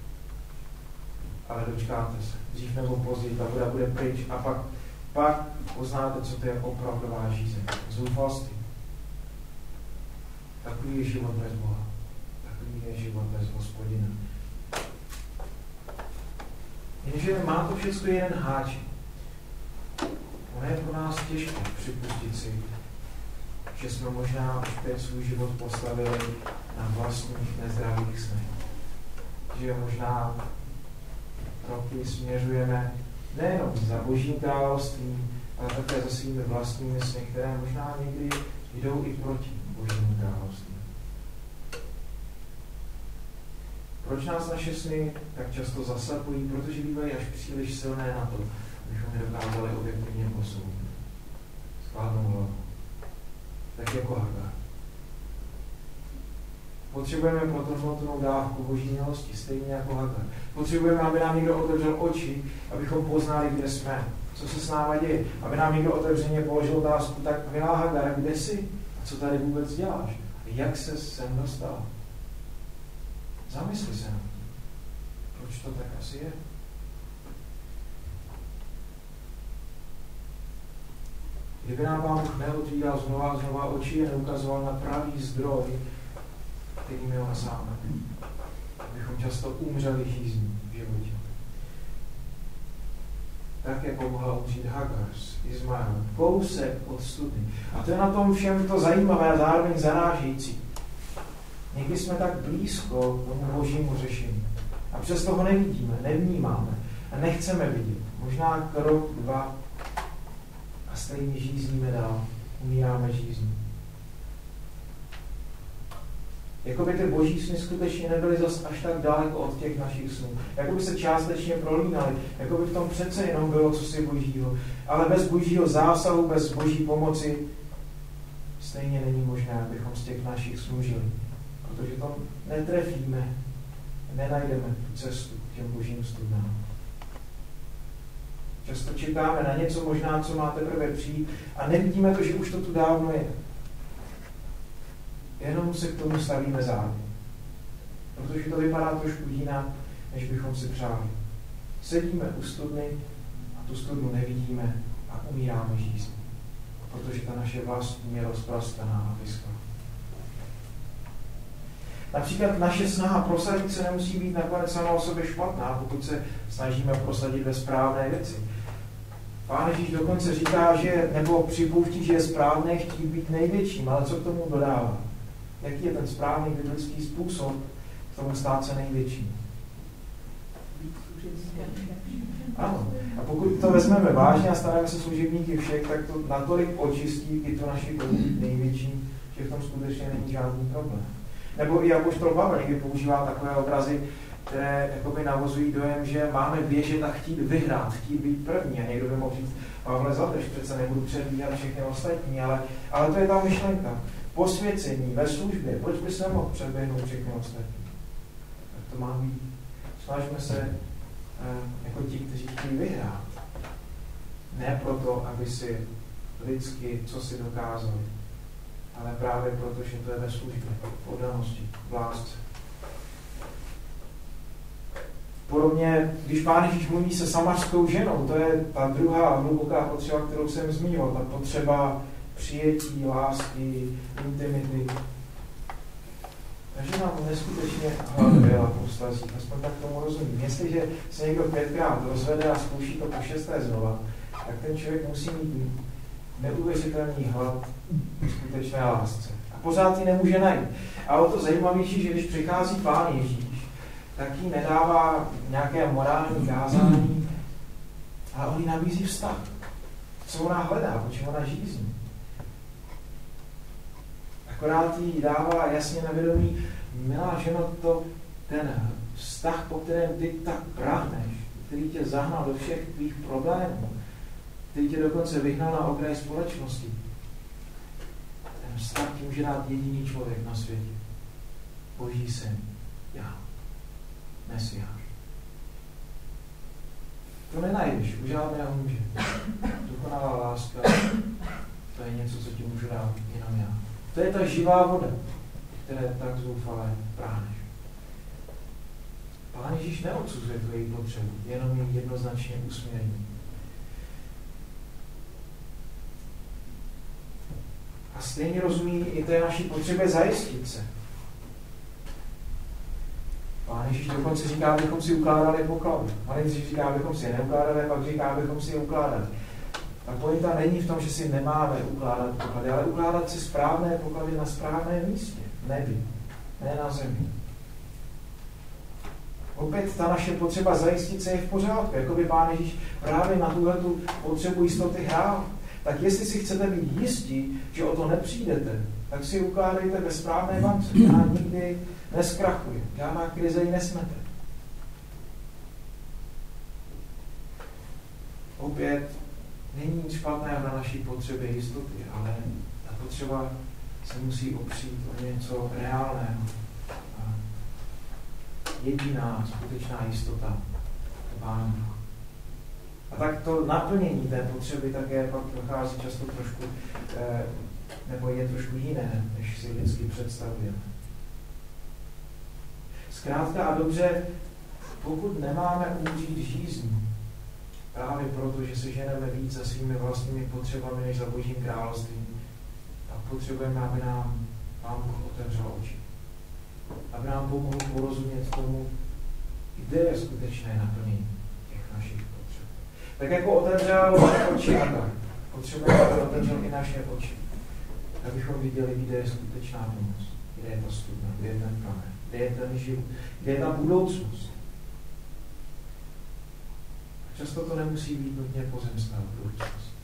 Ale dočkáte se. Dřív nebo později ta voda bude pryč a pak poznáte, co to je opravdová žízeň. Zoufalství. Takový je život bez Boha. Takový je život bez Hospodina. Jenže má to všechno jeden háček. Ono je pro nás těžké připustit si, že jsme možná už teď svůj život postavili na vlastních nezdravých snech. Že možná roky směřujeme nejenom za Božím královstvím, ale také za svými vlastními sny, které možná někdy jdou i proti Božímu království. Proč nás naše sny tak často zaslepují? Protože bývají až příliš silné na to, abychom je dokázali objektivně posoudit. Skladnou hlavu. Tak jako Hagar. Potřebujeme proto hmotnou dávku Boží milosti, stejně jako Hagar. Potřebujeme, aby nám někdo otevřel oči, abychom poznali, kde jsme, co se s náma děje. Aby nám někdo otevřeně položil otázku, tak milá Hagar, kde jsi? A co tady vůbec děláš? Jak se sem dostal? Zamysli se na to. Proč to tak asi je? Kdyby nám Pán Bůh neotvíral znova oči a neukazoval na pravý zdroj, který my ho nasáme, abychom často umřeli žízní v životě. Tak jako mohla umřít Hagar s Izmaelem, kousek od studny. A to je na tom všem to zajímavé a zároveň zarážející. Někdy jsme tak blízko tomu Božímu řešení. A přesto ho nevidíme, nevnímáme a nechceme vidět. Možná krok, 2 a stejně žízníme dál. Umíráme žízní. Jakoby ty Boží sny skutečně nebyly zas až tak daleko od těch našich snů. Jakoby se částečně prolínaly. Jakoby v tom přece jenom bylo cosi Božího. Ale bez Božího zásahu, bez Boží pomoci stejně není možné, abychom z těch našich snů žili. Protože to netrefíme, nenajdeme tu cestu k těm Božím studnám. Často čekáme na něco možná, co má teprve přijít a nevidíme to, že už to tu dávno je. Jenom se k tomu stavíme zároveň. Protože to vypadá trošku jinak, než bychom si přáli. Sedíme u studny a tu studnu nevidíme a umíráme žízní. Protože ta naše vlastní je rozpraskaná a vyschlá. Například naše snaha prosadit se nemusí být nakonec sama o sobě špatná, pokud se snažíme prosadit ve správné věci. Pán Ježíš dokonce říká, že, nebo připouští, že je správné chtít být největším, ale co k tomu dodává? Jaký je ten správný biblický způsob k tomu stát se největším? Ano. A pokud to vezmeme vážně a staneme se služebníky všech, tak to natolik očistí i to naši být největším, že v tom skutečně není žádný problém. Nebo i apoštol Pavel někdy používá takové obrazy, které jakoby navozují dojem, že máme běžet a chtít vyhrát, chtít být první. A někdo by mohl říct, Pavle, zadrž, přece nebudu předbíhat všechny ostatní, ale to je ta myšlenka. Posvěcení ve službě, proč by se mohl předběhnout všechny ostatní? Tak to má být. Snažíme se jako ti, kteří chtějí vyhrát. Ne proto, aby si lidsky co si dokázali, ale právě proto, že to je ve službě, v oddanosti, v lásce. Podobně, když Pán Ježíš mluví se samařskou ženou, to je ta druhá hluboká potřeba, kterou jsem zmínil, ta potřeba přijetí, lásky, intimity. Takže nám neskutečně hladovila po vztazích, aspoň tak tomu rozumím. Jestliže se někdo 5krát rozvede a zkouší to po 6. znova, tak ten člověk musí mít neuvěřitelný hlad skutečné lásce. A pořád ji nemůže najít. A o to zajímavější, že když přichází Pán Ježíš, tak jí nedává nějaké morální kázání, ale on jí nabízí vztah. Co ona hledá, po čem ona žízní. Akorát jí dává jasně na vědomí, milá ženo, ten vztah, po kterém ty tak prahneš, který tě zahnal do všech tvých problémů, který tě dokonce vyhnal na okraj společnosti, ten vztah ti může dát jediný člověk na světě. Boží syn. Já. Mesiáš. To nenajdeš u žádného muže. Dokonalá láska, to je něco, co ti můžu dát jenom já. To je ta živá voda, které tak zoufale práhneš. Pán Ježíš neodsuzuje tvoji potřebu, jenom ji jednoznačně usměrní. A stejně rozumí i té naší potřebě zajistit se. Pán Ježíš dokonce říká, abychom si ukládali poklady. A nejdřív říká, abychom si je neukládali, a pak říká, abychom si je ukládali. Ta pointa není v tom, že si nemáme ukládat poklady, ale ukládat si správné poklady na správném místě, v nebi, ne na zemi. Opět ta naše potřeba zajistit se je v pořádku, jako by Pán Ježíš právě na tuhletu potřebu jistoty hrál. Tak jestli si chcete být jistí, že o to nepřijdete, tak si ukládejte ve správné bance, která nikdy neskrachuje, žádná krize ji nesmete. Opět není nic špatného na naší potřebě jistoty, ale ta potřeba se musí opřít o něco reálného. A jediná skutečná jistota je Pán Bůh. A tak to naplnění té potřeby také pak dochází často trošku, nebo je trošku jiné, než si vždycky představujeme. Zkrátka a dobře, pokud nemáme umřít žízní, právě proto, že se ženeme víc za svými vlastními potřebami, než za Božím královstvím, tak potřebujeme, aby nám Pán Bůh otevřel oči. Aby nám pomohl porozumět tomu, kde je skutečné naplnění těch našich potřeb. Tak jako otevřel oči Agar, potřebujeme, aby otevřel i naše oči. Abychom viděli, kde je skutečná pomoc, kde je ta studna, kde je ten kamen, kde je ten život, kde je ta budoucnost. Často to nemusí být nutně pozemská budoucnost.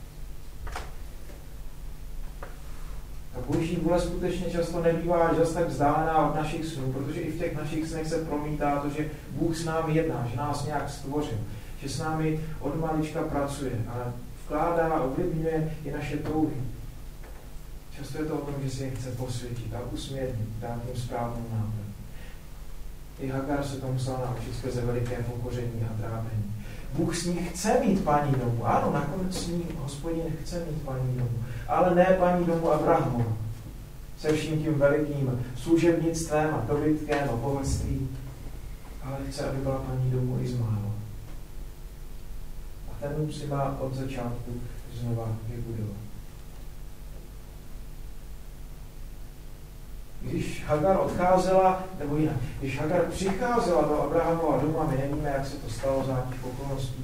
Ta Boží vůle skutečně často nebývá až zase tak vzdálená od našich snů, protože i v těch našich snech se promítá to, že Bůh s námi jedná, že nás nějak stvořil, že s námi od malička pracuje, ale vkládá a ovlivňuje i naše touhy. Často je to o tom, že si je chce posvětit a usměrnit, dát jim správnou náplň. I Hagar se to musela naučit skrze veliké pokoření a trápení. Bůh s ní chce mít paní domu. Ano, nakonec s ní Hospodin chce mít paní domu. Ale ne paní domu Abrahamovu. Se vším tím velikým služebnictvem a dobytkem a bohatstvím. Ale chce, aby byla paní domu Izmaelova. A ten si má od začátku znova vybudovat. Když Hagar odcházela, nebo jinak, když Hagar přicházela do Abrahamova domu, a my nevíme, jak se to stalo za nějakých okolností,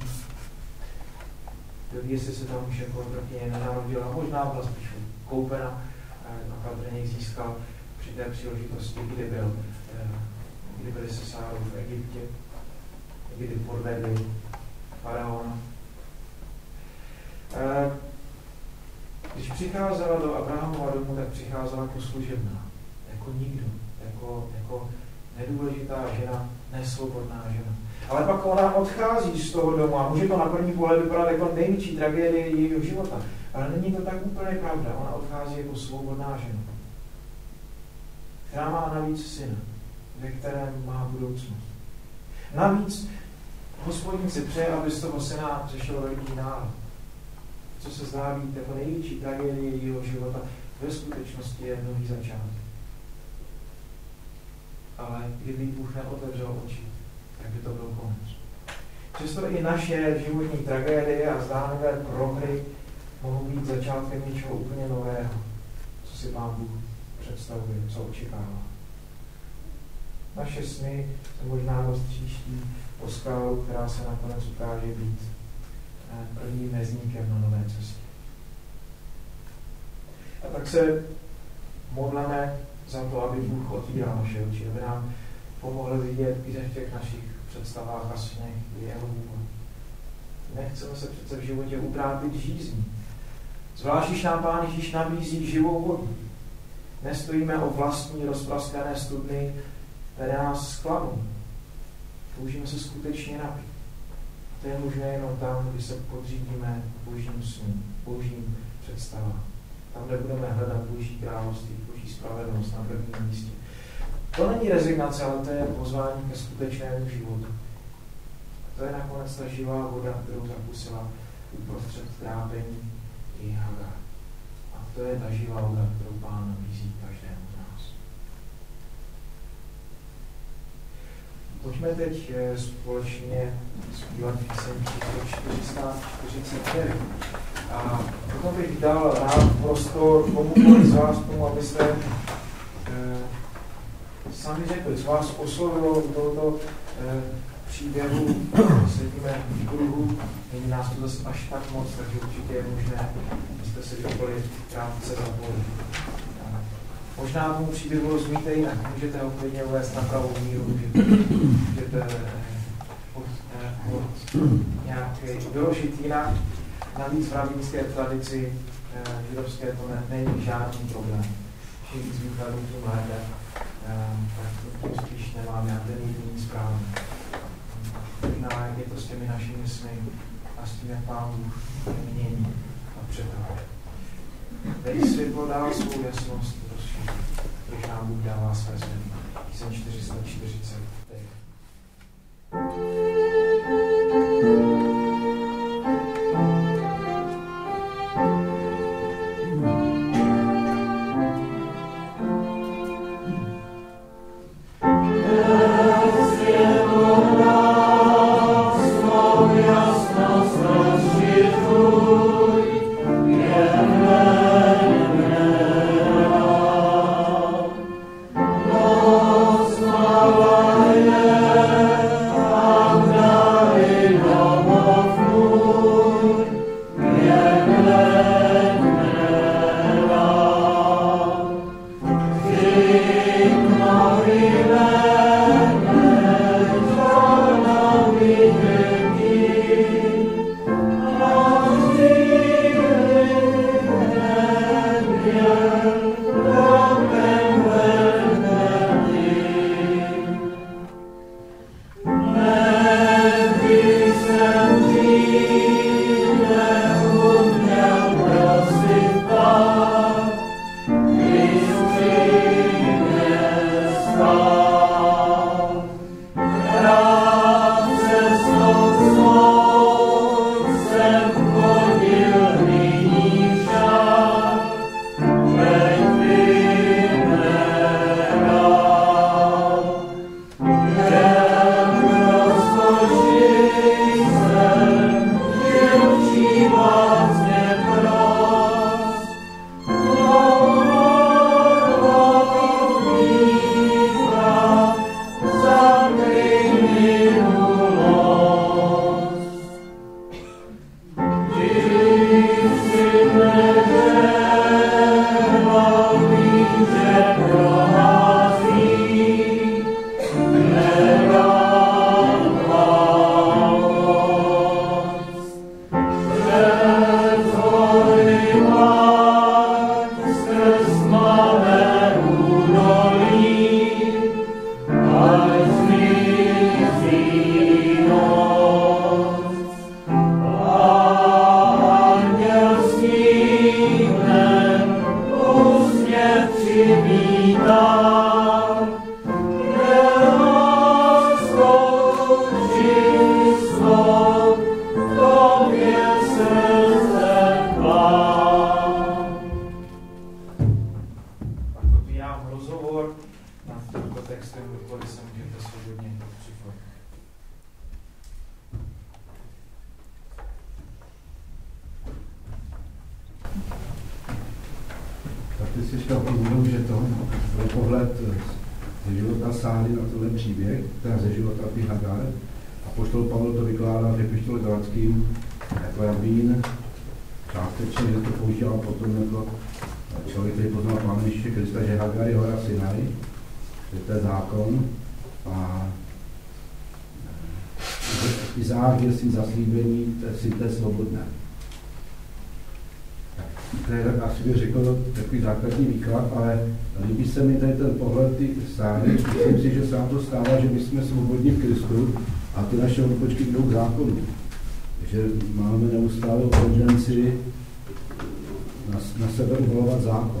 jestli se tam už jako otrokyně nenarodila, možná byla spíš koupena, a patrně ji získal při té příležitosti, kdy byli se Sárou v Egyptě, kdy podvedli faraona. Když přicházela do Abrahamova domu, tak přicházela jako služebná. Jako nikdo, jako nedůležitá žena, nesvobodná žena. Ale pak ona odchází z toho domu a může to na první pohled vypadat jako největší tragédie jejího života. Ale není to tak úplně pravda. Ona odchází jako svobodná žena, která má navíc syna, ve kterém má budoucnost. Navíc Hospodin si přeje, aby z toho syna řešil veliký národ. Co se zdá být jako největší tragédie jejího života, ve skutečnosti je nový začátek. Ale kdyby Bůh neotevřel oči, tak by to byl konec. Přesto i naše životní tragédie a zdánlivé prohry mohou být začátkem něčeho úplně nového, co si Pán Bůh představuje, co očekává. Naše sny se možná roztříští po skálu, která se nakonec ukáže být prvním mezníkem na nové cestě. A tak se modleme za to, aby Bůh otvíral naše oči, aby nám pomohl vidět, kde v těch našich představách a snech je jeho vůle. Nechceme se přece v životě utrápit žízní. Zvlášť, když nám Pán Ježíš nabízí živou vodu. Nestojíme o vlastní rozpraskané studny, které nás zklamou. Toužíme se skutečně napít. To je možné jenom tam, kdy se podřídíme božím snům, božím představám. Tam, kde budeme hledat boží království, boží spravedlnost na prvním místě. To není rezignace, ale to je pozvání ke skutečnému životu. To je nakonec ta živá voda, kterou zakusila uprostřed trápení i Hagar. A to je ta živá voda, kterou Pán nabízí každému z nás. Pojďme teď společně zpívat píseň číslo 449. A potom bych dal rád prostor komukoliv z vás tomu, abyste sami řekli, co vás oslovilo u tohoto příběhu, sedíme v kruhu, není nás to zase až tak moc, takže určitě je možné, abyste se kdokoliv krátce zapojili. Možná tomu příběhu rozumíte jinak, můžete ho klidně uvést na pravou míru, můžete nějaký doložit jinak. Navíc v rabínské tradici židovské to není žádný problém. Čím víc výkladů tím lépe, tak tím spíš nemáme a ten jediný správný. Možná, jak je to s těmi našimi sny a s tím, jak Pán Bůh mění a přetahuje. Teď světlo dává svou jasnost, rozšíří, když nám Bůh dává své světlo. Jsem 440. Izák je si zaslíbení, si to je svobodné. to je asi bych řekl takový základní výklad, ale líbí se mi tady ten pohled ty sáry. Myslím si, že se nám to stává, že my jsme svobodní v Kristu a ty naše odpočky jdou k zákonu. Že máme neustále tendenci na sebe uvolovat zákon.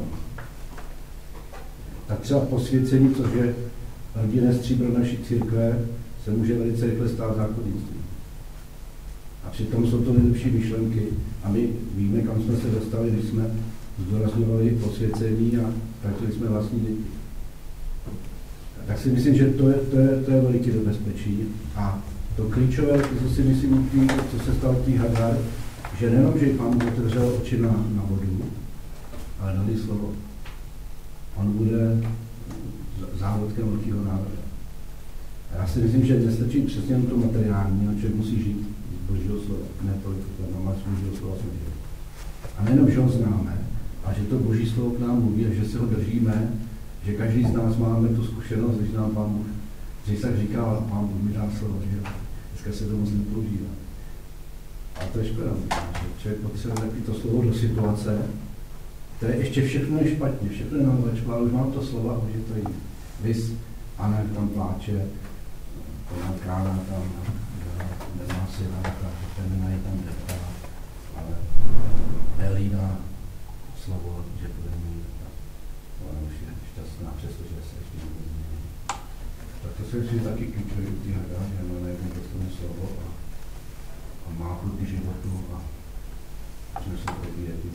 Tak třeba posvěcení, což je hrdinné stříbro naší církve, se může velice rychle stát zákonnictvím. A přitom jsou to nejlepší myšlenky a my víme, kam jsme se dostali, když jsme zdůrazňovali posvěcení a tratili jsme vlastní děti. Tak si myslím, že to je veliký nebezpečí. A to klíčové, co si myslím, co se stalo tý Hagar, že nejenom, že Pán otevřel oči na vodu, ale dali slovo. On bude závodkem velkého národa. Já si myslím, že nestačí přesně jen to materiální, a člověk musí žít z Božího slova, ne tolik, ale z Božího slova jsme žili. A nejenom, že ho známe, a že to Boží slovo k nám mluví a že se ho držíme, že každý z nás máme tu zkušenost, když nám Pán Bůh, když tak říká, Pán Bůh mi dá slovo, že dneska se to moc nepoužívá. A to je škoda, že člověk potřebuje taky to slovo do situace, to je ještě všechno je špatně, všechno je na novačku, ale už mám to slovo a už je to jiný. Vys, Anna tam pláče, Kána tam nemá syna, Femina je tam dětá, ale Elína slovo, že bude mít, ona už je šťastná, přestože se ještě nezmění. Tak to se myslím taky klíčový u té Hagar, že má najednou dostane slovo a má chuť životu a přinese to děti.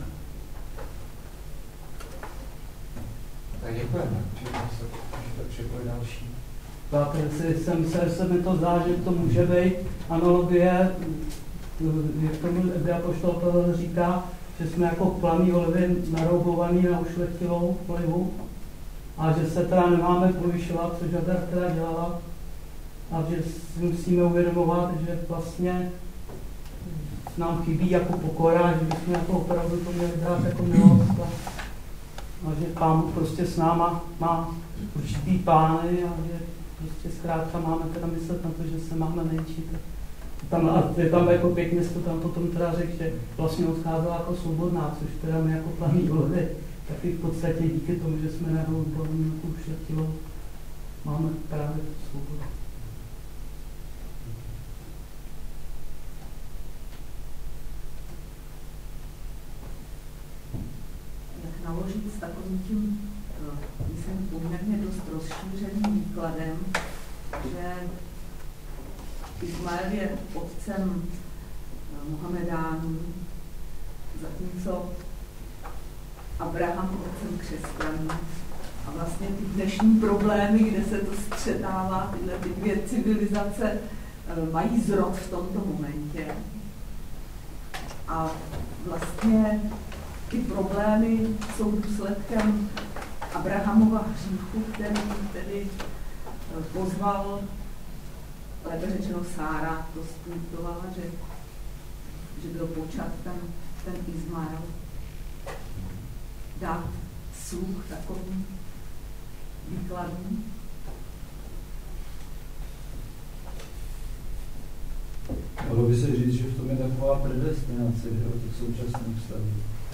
Tak děkujeme. Můžete připojit další. Tak se mi to zdá, že to může být analogie, jak tomu apoštol Pavel říká, že jsme jako planý olivy naroubovaný na ušlechtilou olivu a že se teda nemáme povyšovat, což Hagar teda dělala a že si musíme uvědomovat, že vlastně nám chybí jako pokora, že bychom jako opravdu to měli brát jako milost a že Pán prostě s náma má určitý plány a že prostě zkrátka máme teda myslet na to, že se máme nejčit. A je tam jako pěkně to tam potom teda řekl, že vlastně odcházela jako svobodná, což teda my jako planý olivy, taky v podstatě díky tomu, že jsme naroubovaní na tu ušlechtilou, máme právě tu svobodu. Naložit s takovým tím, myslím, poměrně dost rozšířeným výkladem, že Ismael je otcem Mohamedánů, zatímco Abraham otcem křesťanů. A vlastně ty dnešní problémy, kde se to střetává, tyhle ty dvě civilizace mají zrod v tomto momentě. A vlastně ty problémy jsou důsledkem Abrahamova hříchu, který tedy pozval, lépe řečeno Sára, to spůsobovala, že byl počat ten Izmael. Dát sluch takovým výkladům. Dalo by se říct, že v tom je taková predestinace, že o těch současných vztahů.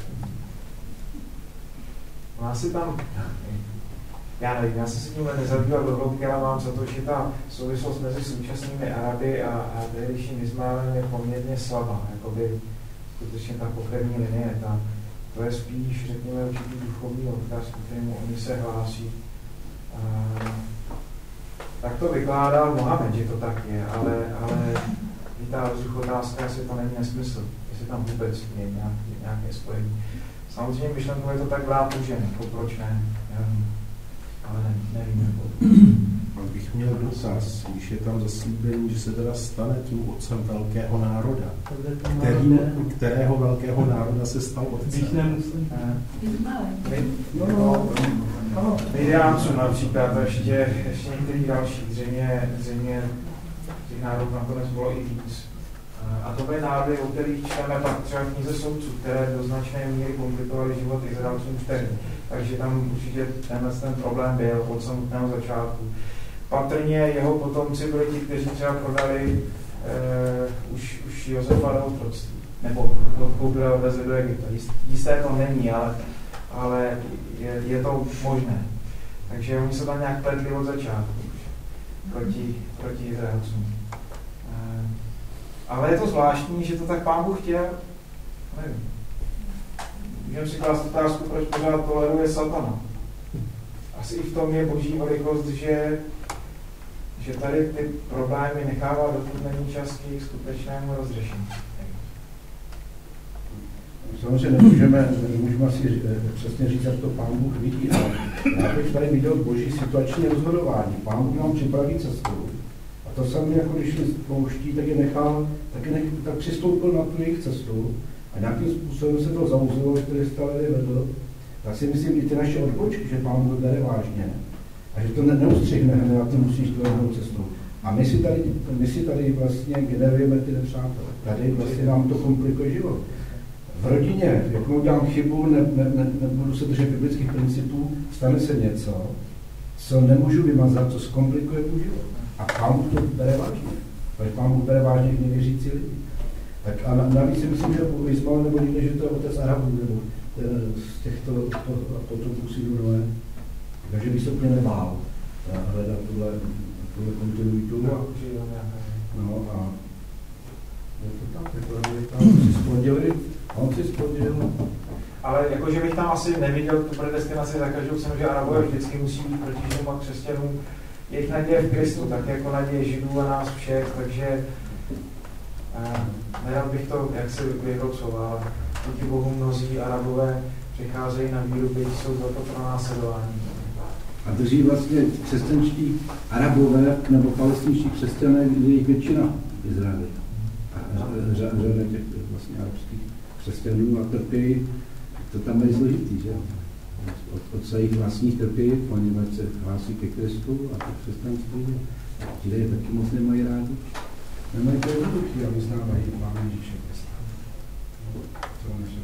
Asi tam, já nevím, já jsem se tím nezabýval do hloubky, ale mám za to, že ta souvislost mezi současnými Araby a tehdejším Izmaelem je poměrně slabá, jakoby skutečně ta pokrevní linie, to je spíš, řekněme, určitý duchovní odkaz, kterému oni se hlásí. Tak to vykládal Mohamed, že to tak je, ale i ta otázka, jestli to není nesmysl, jestli tam vůbec je nějaké spojení. Samozřejmě myšlenkově to tak brát můžeme, jako proč ne, ale nevím. Bych měl dotaz, když je tam zaslíbení, že se teda stane tím otcem velkého národa. Kterého velkého národa se stal otcem? Mediánců například, a ještě některých dalších, zřejmě těch národů nakonec bylo i víc. A to byly národy, o kterých čteme pak třeba v knize soudců, které do značné míry komplikovaly život Izraelcům vtedy. Takže tam určitě ten problém byl od samotného začátku. Patrně jeho potomci byli ti, kteří třeba prodali už Josefa do otroctví. nebo odkoupili a odvezli do Egypta. Jisté to není, ale je to možné. Takže oni se tam nějak pletli od začátku proti Izraelcům. Ale je to zvláštní, že to tak Pán Bůh chtěl, nevím. Můžeme si klást otázku, proč pořád toleruje satana. Asi i v tom je boží velikost, že tady ty problémy nechává, dokud není čas k jejich skutečnému rozřešení. Samozřejmě nemůžeme asi přesně říct, jak to Pán Bůh vidí, ale já bych tady viděl boží situační rozhodování. Pán Bůh nám připraví cestu. A to samé, jako když je pouští, tak je nechal, tak přistoupil na tu jejich cestu a nějakým způsobem se to zauzilo, 400 let vedl. Tak si myslím, i ty naše odbočky, že Pán Bůh bere vážně a že to neustřihne hned, a ty musíš tu jednou cestou. A my si tady vlastně generujeme ty nepřátelé. Tady vlastně nám to komplikuje život. V rodině, jak udělám chybu, nebudu se držet biblických principů, stane se něco, co nemůžu vymazat, co zkomplikuje můj život. A Pán Bůh to bere vážně. Protože Pán Bůh bere vážně k nevěřící lidi. Tak a navíc si myslím, že Ismael nebo někde, že to je otec Arabů, nebo z těchto potomků synů Noé. Takže bych se úplně nebál hledat tuhle kontinuitu. No a je to tak, jako si splodili, on si splodil. Ale jakože bych tam asi neviděl tu predestinaci za každou cenu, že Arabové vždycky musí být proti Židům a křesťanům. Jejich naděje v Kristu, tak jako naděje Židů a nás všech, takže nerad bych to jaksi vyhrocoval. Díky Bohu mnozí Arabové přicházejí na víru, byť jsou za to pro následování. A drží vlastně křesťanští Arabové nebo palestinští křesťané, jejich většina v Izraeli. Řada těch vlastně arabských křesťanů a trpí, to tam je složitý, že? Od svých vlastních trpí, poněvadž se hlásí ke Kristu a ke křesťanství. Ti je taky moc nemají rádi. Nemají to jednoduchý a vyznávají Pána Ježíše Krista. Co naše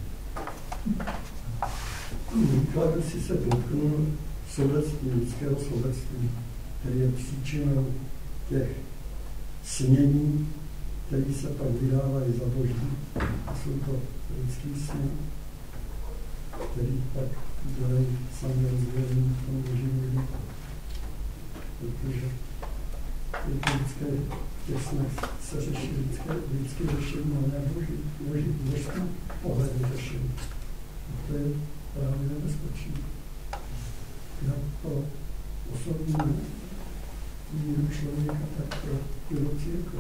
Výkladu si se dotknul sobectví, lidského sobectví, který je příčinou těch snění, které se pak vydávají za boží. A jsou to lidský sny, který pak dělají sami rozvěrný v tom božím lidu. Protože je to těch snah se řeší lidské řešení, ale ne božský pohled řešení. A to je právě nebezpečné. Jak pro osobní míru člověka, tak pro jeho církve.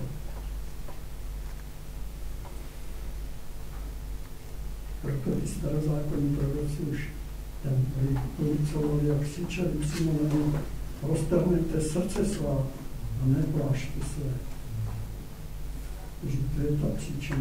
Proto ty starozákonní proroci už ten policovali, jak křičeli přímo na něm, roztrhněte srdce svá a ne plášky své. Takže to je ta příčina.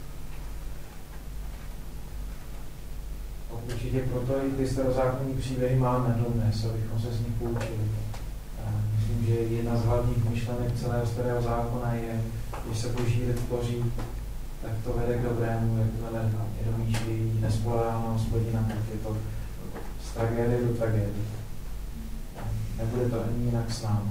Určitě proto i ty starozákonní příběhy máme dodnes, abychom se z nich poučili. Myslím, že jedna z hlavních myšlenek celého starého zákona je, když se boží lid tvoří, tak to vede k dobrému, jakmile je domýšlí nespoléhá na Hospodina, tak je to z tragédie do tragédie. Nebude to ani jinak s námi.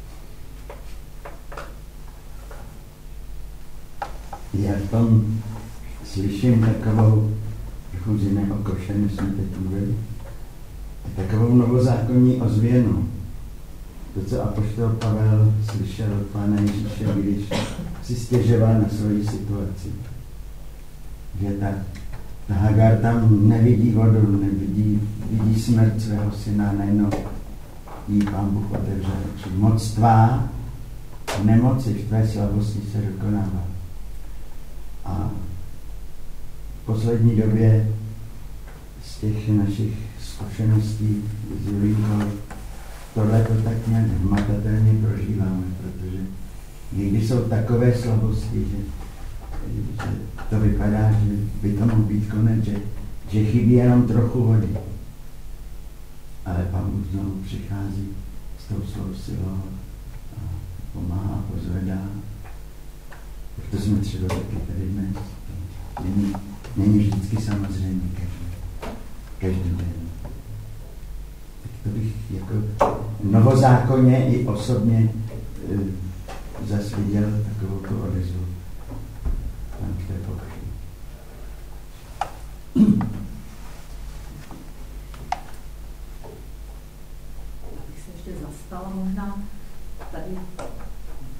Já tam slyším takovou trochu z jiného koše, než jsme teď mluvili, takovou novozákonní ozvěnu. To, co apoštol Pavel slyšel od Pána Ježíše, když si stěžoval na svoji situaci. Že ta Hagar tam nevidí vodu, vidí smrt svého syna, najednou jí Pán Bůh otevřel oči. Moc tvá v nemoci, v tvé slabosti se dokonává. A v poslední době z těch našich zkušeností s Julínkou tohle to tak nějak hmatatelně prožíváme, protože někdy jsou takové slabosti, že to vypadá, že by to mohl být konec, že chybí jenom trochu vody. Ale Pán Bůh znovu přichází s tou svou silou a pomáhá, pozvedá. Proto jsme třeba taky tady dnes. Není vždycky samozřejmě každý den. Tak to bych jako novozákonně i osobně zase viděl takovou tu odezvu tam v té pochopě.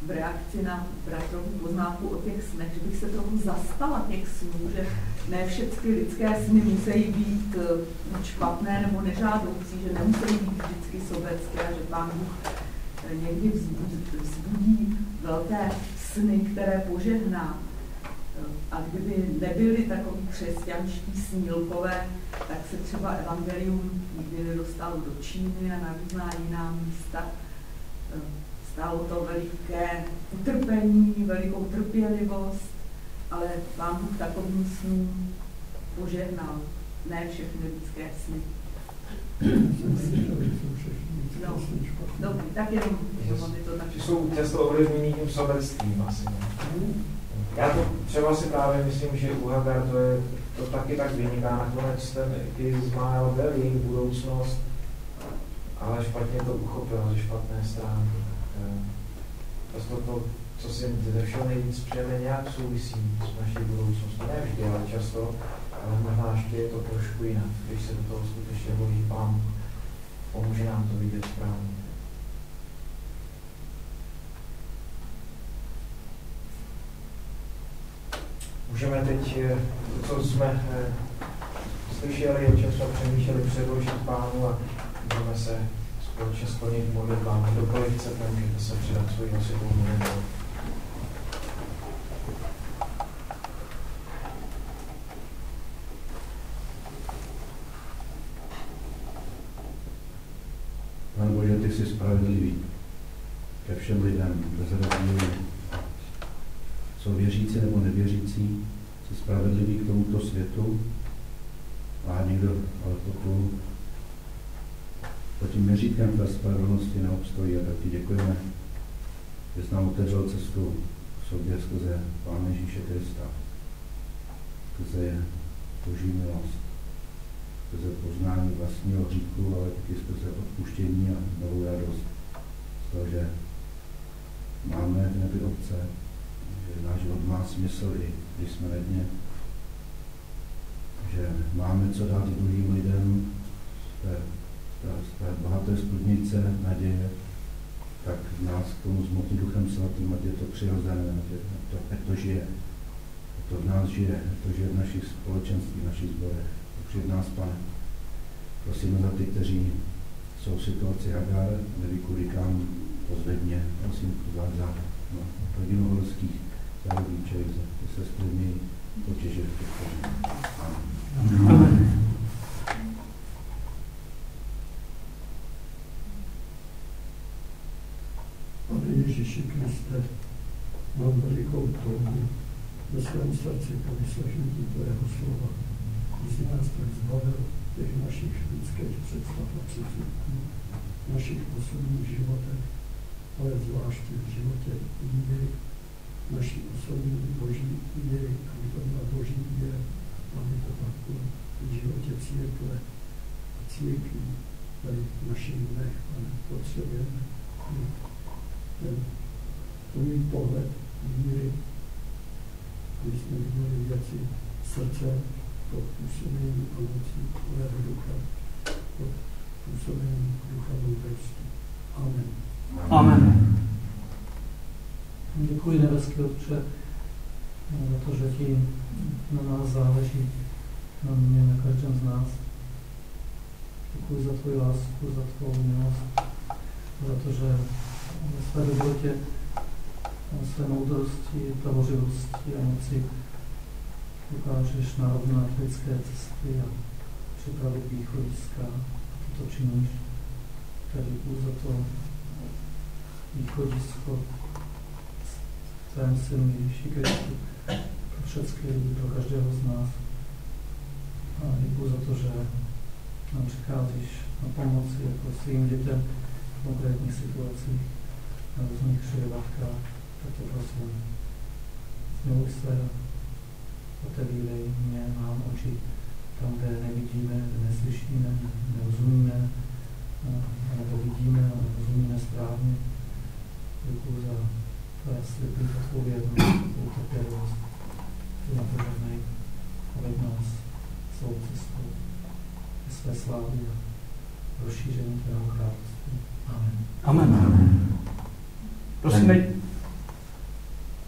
v reakci na bratrovu poznámku o těch snech, že bych se trochu zastala těch snů, že ne všechny lidské sny musí být špatné nebo nežádoucí, že nemusí být vždycky sobecké, že Pán Bůh někdy vzbudí velké sny, které požehná. A kdyby nebyli takový křesťanští snílkové, tak se třeba evangelium nikdy nedostalo do Číny a na různá jiná místa. Stálo to veliké utrpení, velikou trpělivost, ale Pán Bůh takovým snům požehnal. Ne všechny lidské sny. No, dobrý, tak jenom, aby to tak... Jsou často ovlivnění tím sobectvím asi. Já to třeba si právě myslím, že u Hagar to taky tak vyniká. Nakonec ten Izmael byl jejich budoucnost, ale špatně to uchopil ze špatné stránky. To, co si ze všeho nejvíc přejeme, nějak souvisí s naší budoucností. Ne vždy, ale často, ale možná ještě je to trošku jinak, když se do toho skutečně boží Pán pomůže nám to vidět správně. Můžeme teď to, co jsme slyšeli, o čem jsme přemýšleli, předložit Pánu a můžeme se společně sklonit modlitbám. Kdokoliv chcete, můžete se předat svoji nosivou modlitbou. Pane Bože, ty jsi spravedlivý ke všem lidem, bez rozdílu. Jsou věřící nebo nevěřící, jsi spravedlivý k tomuto světu a někdo, ale pod tím měřítkem té spravedlnosti neobstojí. A tak ti děkujeme, že jsi nám otevřel cestu k sobě skrze Pána Ježíše Krista, skrze Boží milost, skrze poznání vlastního hříchu, ale taky skrze odpuštění a novou radost z toho, že máme v nebi Otce, že náš život má smysl, i když jsme na dně, že máme co dát druhým lidem z té bohaté studnice naděje, tak nás k tomu zmocní Duchem Svatým, ať je to přirozené, ať to žije. Ať to v nás žije, ať to žije v našich společenstvích, v našich sborech. Přijď nás, Pane. Prosíme za ty, kteří jsou v situaci Hagar, neví kudy kam, pozvedně. Prosím za rodinu Horských, za rodiče, za sestry, měj potěžit. Amen. Pane Ježíši Kriste, mám velikou touhu ve svém srdci po vyslechnutí tvého slova. Ty jsi nás tak zbavil těch našich lidských představ a předsudků, v našich osobních životech, ale zvláště v životě víry, naší osobní boží víry, na boží víry, aby to tak bylo v životě církve a církví, tady v našich dnech, pane, potřebujeme ten tvůj pohled víry, aby jsme viděli věci srdce pod působením a mocí tvého ducha, pod působením ducha moudrosti. Amen. Amen. Děkuji, nebeský Otče, za to, že ti na nás záleží, na mě, na každém z nás. Děkuji za tvoji lásku, za tvou milost, za to, že ve své dobrotě, ve své moudrosti, tvořivosti a moci dokážeš narovnat lidské cesty a připravit východiska. To činíš. Tak děkuji za to východisko v tvém synu Ježíši Kristu pro všechny lidi, pro každého z nás. A děkuji za to, že nám přicházíš na pomoci jako svým dětem v konkrétních situacích, na různých křižovatkách. Tak tě prosím, zmiluj se, otevírej mě, nám oči tam, kde nevidíme, neslyšíme, nerozumíme, nebo vidíme, ale rozumíme správně. Děkuji za tvé sliby, za tvou věrnost, tvou trpělivost. Ty na požehnej a veď nás svou cestou ke své slávy a rozšíření tvého království. Amen. Amen. Prosíme,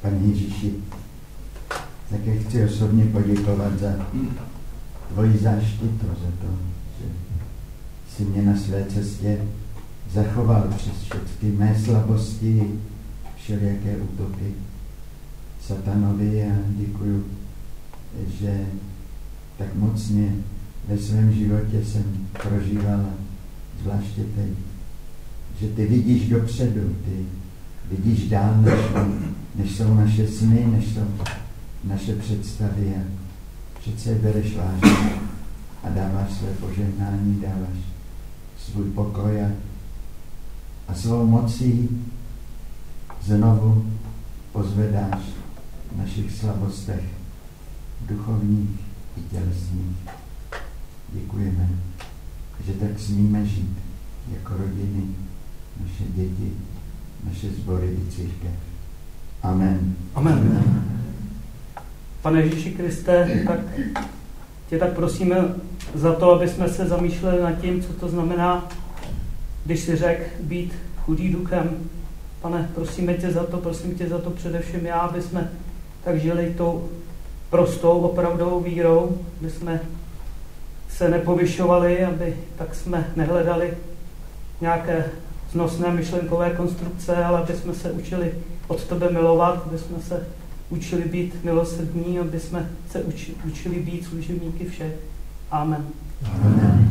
Pane Ježíši, také chci osobně poděkovat za tvoji záštitu, za to, že jsi mě na své cestě zachoval přes všechny mé slabosti, všelijaké útoky satanovi a děkuju, že tak mocně ve svém životě jsem prožíval, zvláště teď, že ty vidíš dopředu, ty vidíš dál, než jsou naše sny, než jsou naše představy a přece je bereš vážně a dáváš své požehnání, dáváš svůj pokoj a svou mocí znovu pozvedáš v našich slabostech duchovních i tělesných. Děkujeme, že tak smíme žít jako rodiny, naše děti, naše sbory i církev. Amen. Amen. Pane Ježíši Kriste, tak tě tak prosíme za to, aby jsme se zamýšleli nad tím, co to znamená, když si řekl být chudý duchem. Pane, prosím tě za to především já, aby jsme tak žili tou prostou, opravdovou vírou, aby jsme se nepovyšovali, aby tak jsme nehledali nějaké znosné myšlenkové konstrukce, ale aby jsme se učili od tebe milovat, aby jsme se učili být milosrdní, aby jsme se učili být služebníky všech. Amen. Amen.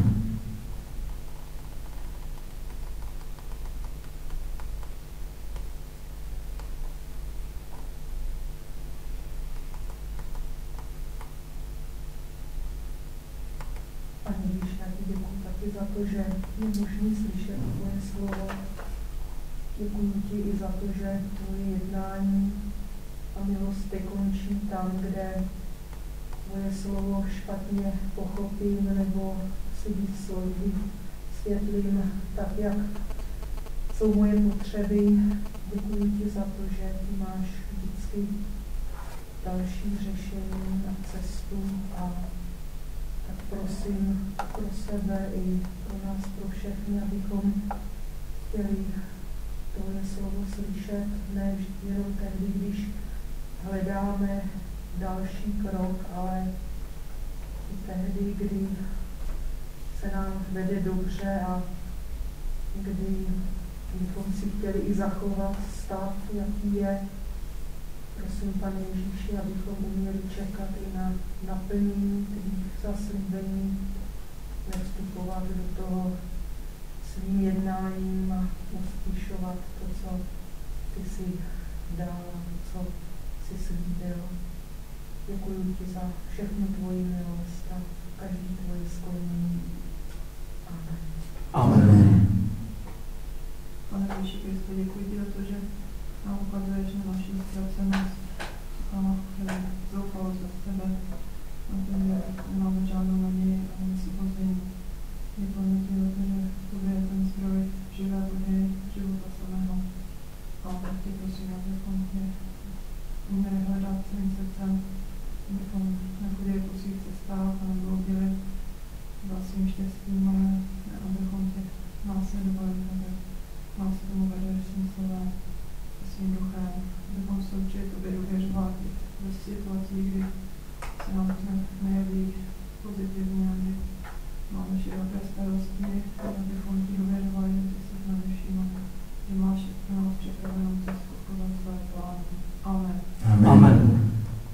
Pane Ježíš, já ti děkuji taky za to, že je možné slyšet tvoje slovo. Děkuji ti i za to, že tvoje jednání a milost končí tam, kde tvoje slovo špatně pochopím nebo si být světlým tak, jak jsou moje potřeby. Děkuji ti za to, že ty máš vždycky další řešení na cestu a tak prosím pro sebe i pro nás, pro všechny, abychom chtěli tohle slovo slyšet, ne vždy jenom tehdy, když hledáme další krok, ale i tehdy, kdy se nám vede dobře a kdy bychom si chtěli i zachovat stav, jaký je. Prosím, Pane Ježíši, abychom uměli čekat i na naplnění tvých zaslíbení, nevstupovat do toho svým jednáním a uspíšovat to, co ty jsi dal a to, co jsi slíbil. Děkuji ti za všechnu tvoji milost a každý tvoje sklonění. Amen. Amen. Pane Ježíši Kriste, děkuji ti za to, že nám ukazuješ na naši ztracenost, ano, zoufalost za tebe, na to, že nemáme žádnou naději a musí později. Děkuji ti za to, že tobě je ten zdroj živé vody, života samého. A tak tě prosím, abychom tě uměli hledat svým srdcem, abychom nechodili po svých cestách a nebloudili za svým štěstím, ale abychom tě následovali, aby nás k tomu vedli svým slovem, svým duchem, abychom se učili tobě důvěřovat ve situacích, kdy se nám to nejeví pozitivně, kdy máme široké starosti, abychom ti důvěřovali, že ty jsi na vším, že máš pro nás připravenou cestu podle své plány. Amen. Amen. Amen.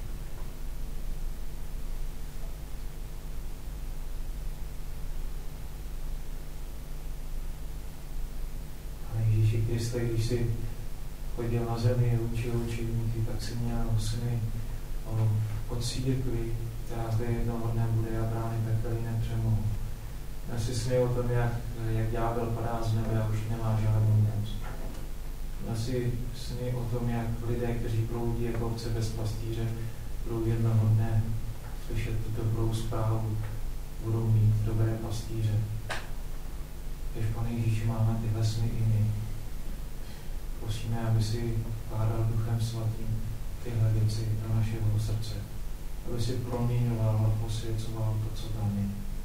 Pane Ježíši Kriste, když jsi chodil na zemi, učil učeníky, tak si měl sny o církvi, která zde jednoho dne bude a brány pekelí nepřemohou. Měl si sny o tom, jak ďábel padá z nebe a už nemá žádnou moc. Měl si sny o tom, jak lidé, kteří proudí jako ovce bez pastýře, budou jednoho dne slyšet tu dobrou zprávu, budou mít dobré pastýře. Když, Pane Ježíši, máme tyhle sny i my. Prosíme, aby si vkládal Duchem Svatým tyhle věci do našeho srdce. Aby si proměňoval a posvěcoval to, co tam je.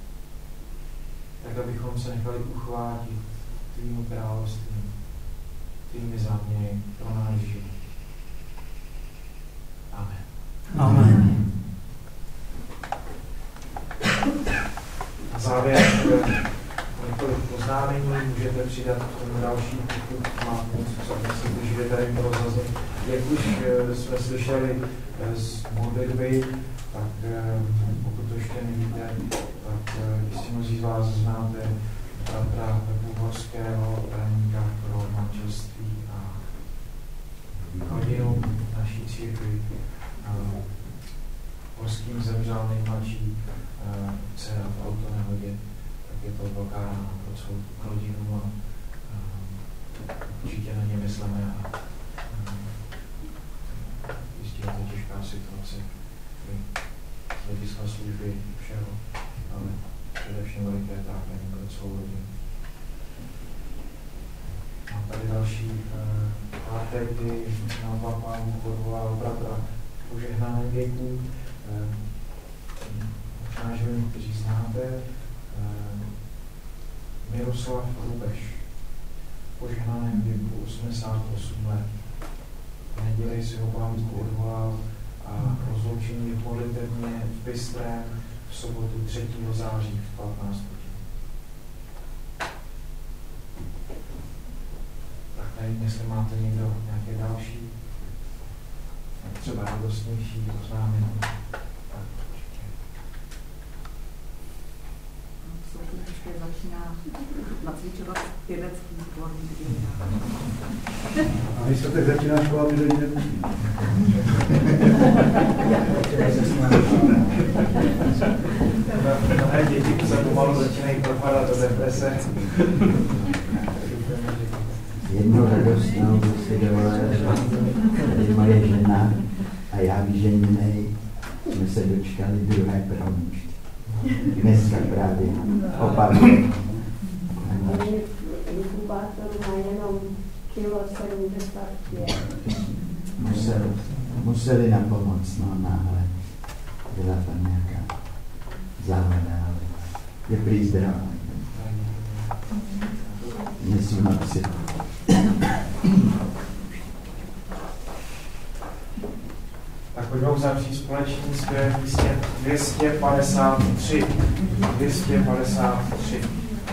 Tak, abychom se nechali uchvátit tvým královstvím, tvými záměry pro náš život. Amen. Na závěr několik poznámení můžete přidat k tomu další, pokud máte něco, co myslíte, že tady bylo zaznět. Jak už jsme slyšeli z modlitby, tak pokud to ještě nevíte, tak jistě mnozí z vás znáte bratra Bůhorského, tajemníka pro manželství a rodinu naší církvi. Horským zemřel nejmladší dcera v autonehodě, tak je to velká rána pro celou rodinu a určitě na ně myslíme a jistě je to těžká situace z hlediska služby všeho, ale především veliké trápení pro celou rodinu. A tady další pátek, kdy nám Pán Bůh odvolal bratra požehnání věků. Možná, že vy někteří znáte Miroslav Rubeš, požehnaném věku 88 let. V neděli si ho Pán Bůh odvolal a rozloučení je modlitevně v Bystrém v sobotu 3. září v 15 hodin. Tak nevím, jestli máte někdo nějaké další, třeba radostnější oznámení. Ještě začíná nacvičovat pěvecký sbor. A když se tak začíná škola, my do ní nemusí. Mnohé děti se pomalu začínají propadat do deprese. Jednu radostnou si dovolila, tady moje žena a já vyženěnej jsme se dočkali druhé promlučky. Dneska právě opakuje. Inkubátor má jenom kilo 75. Museli nám pomoct, no náhle. Byla tam nějaká závada, ale je prý zdravá. Nesou na psy. Tak pojďme uzavřít společný zpěv písně 253. 253.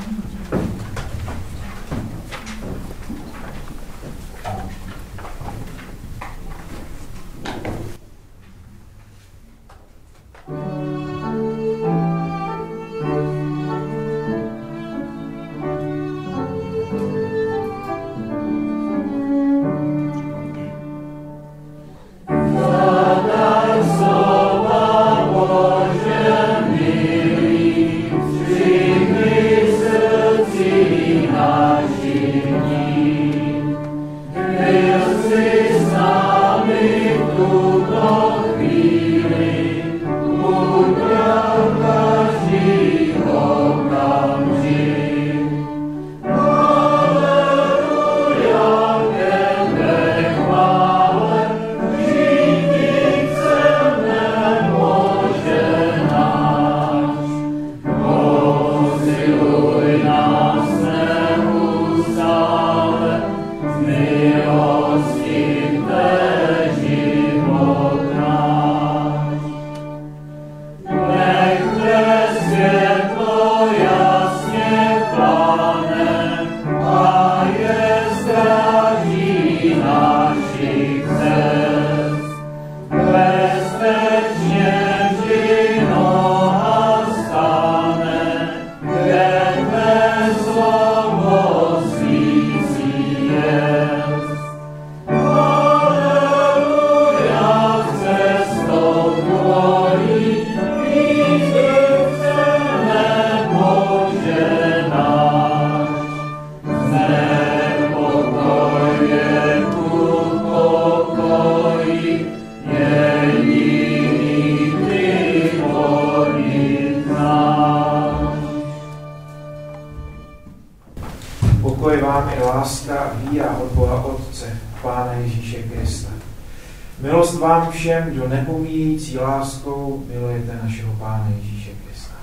Pokoj vám i láska a víra od Boha Otce, Pána Ježíše Krista. Milost vám všem, kdo nepomíjející láskou milujete našeho Pána Ježíše Krista.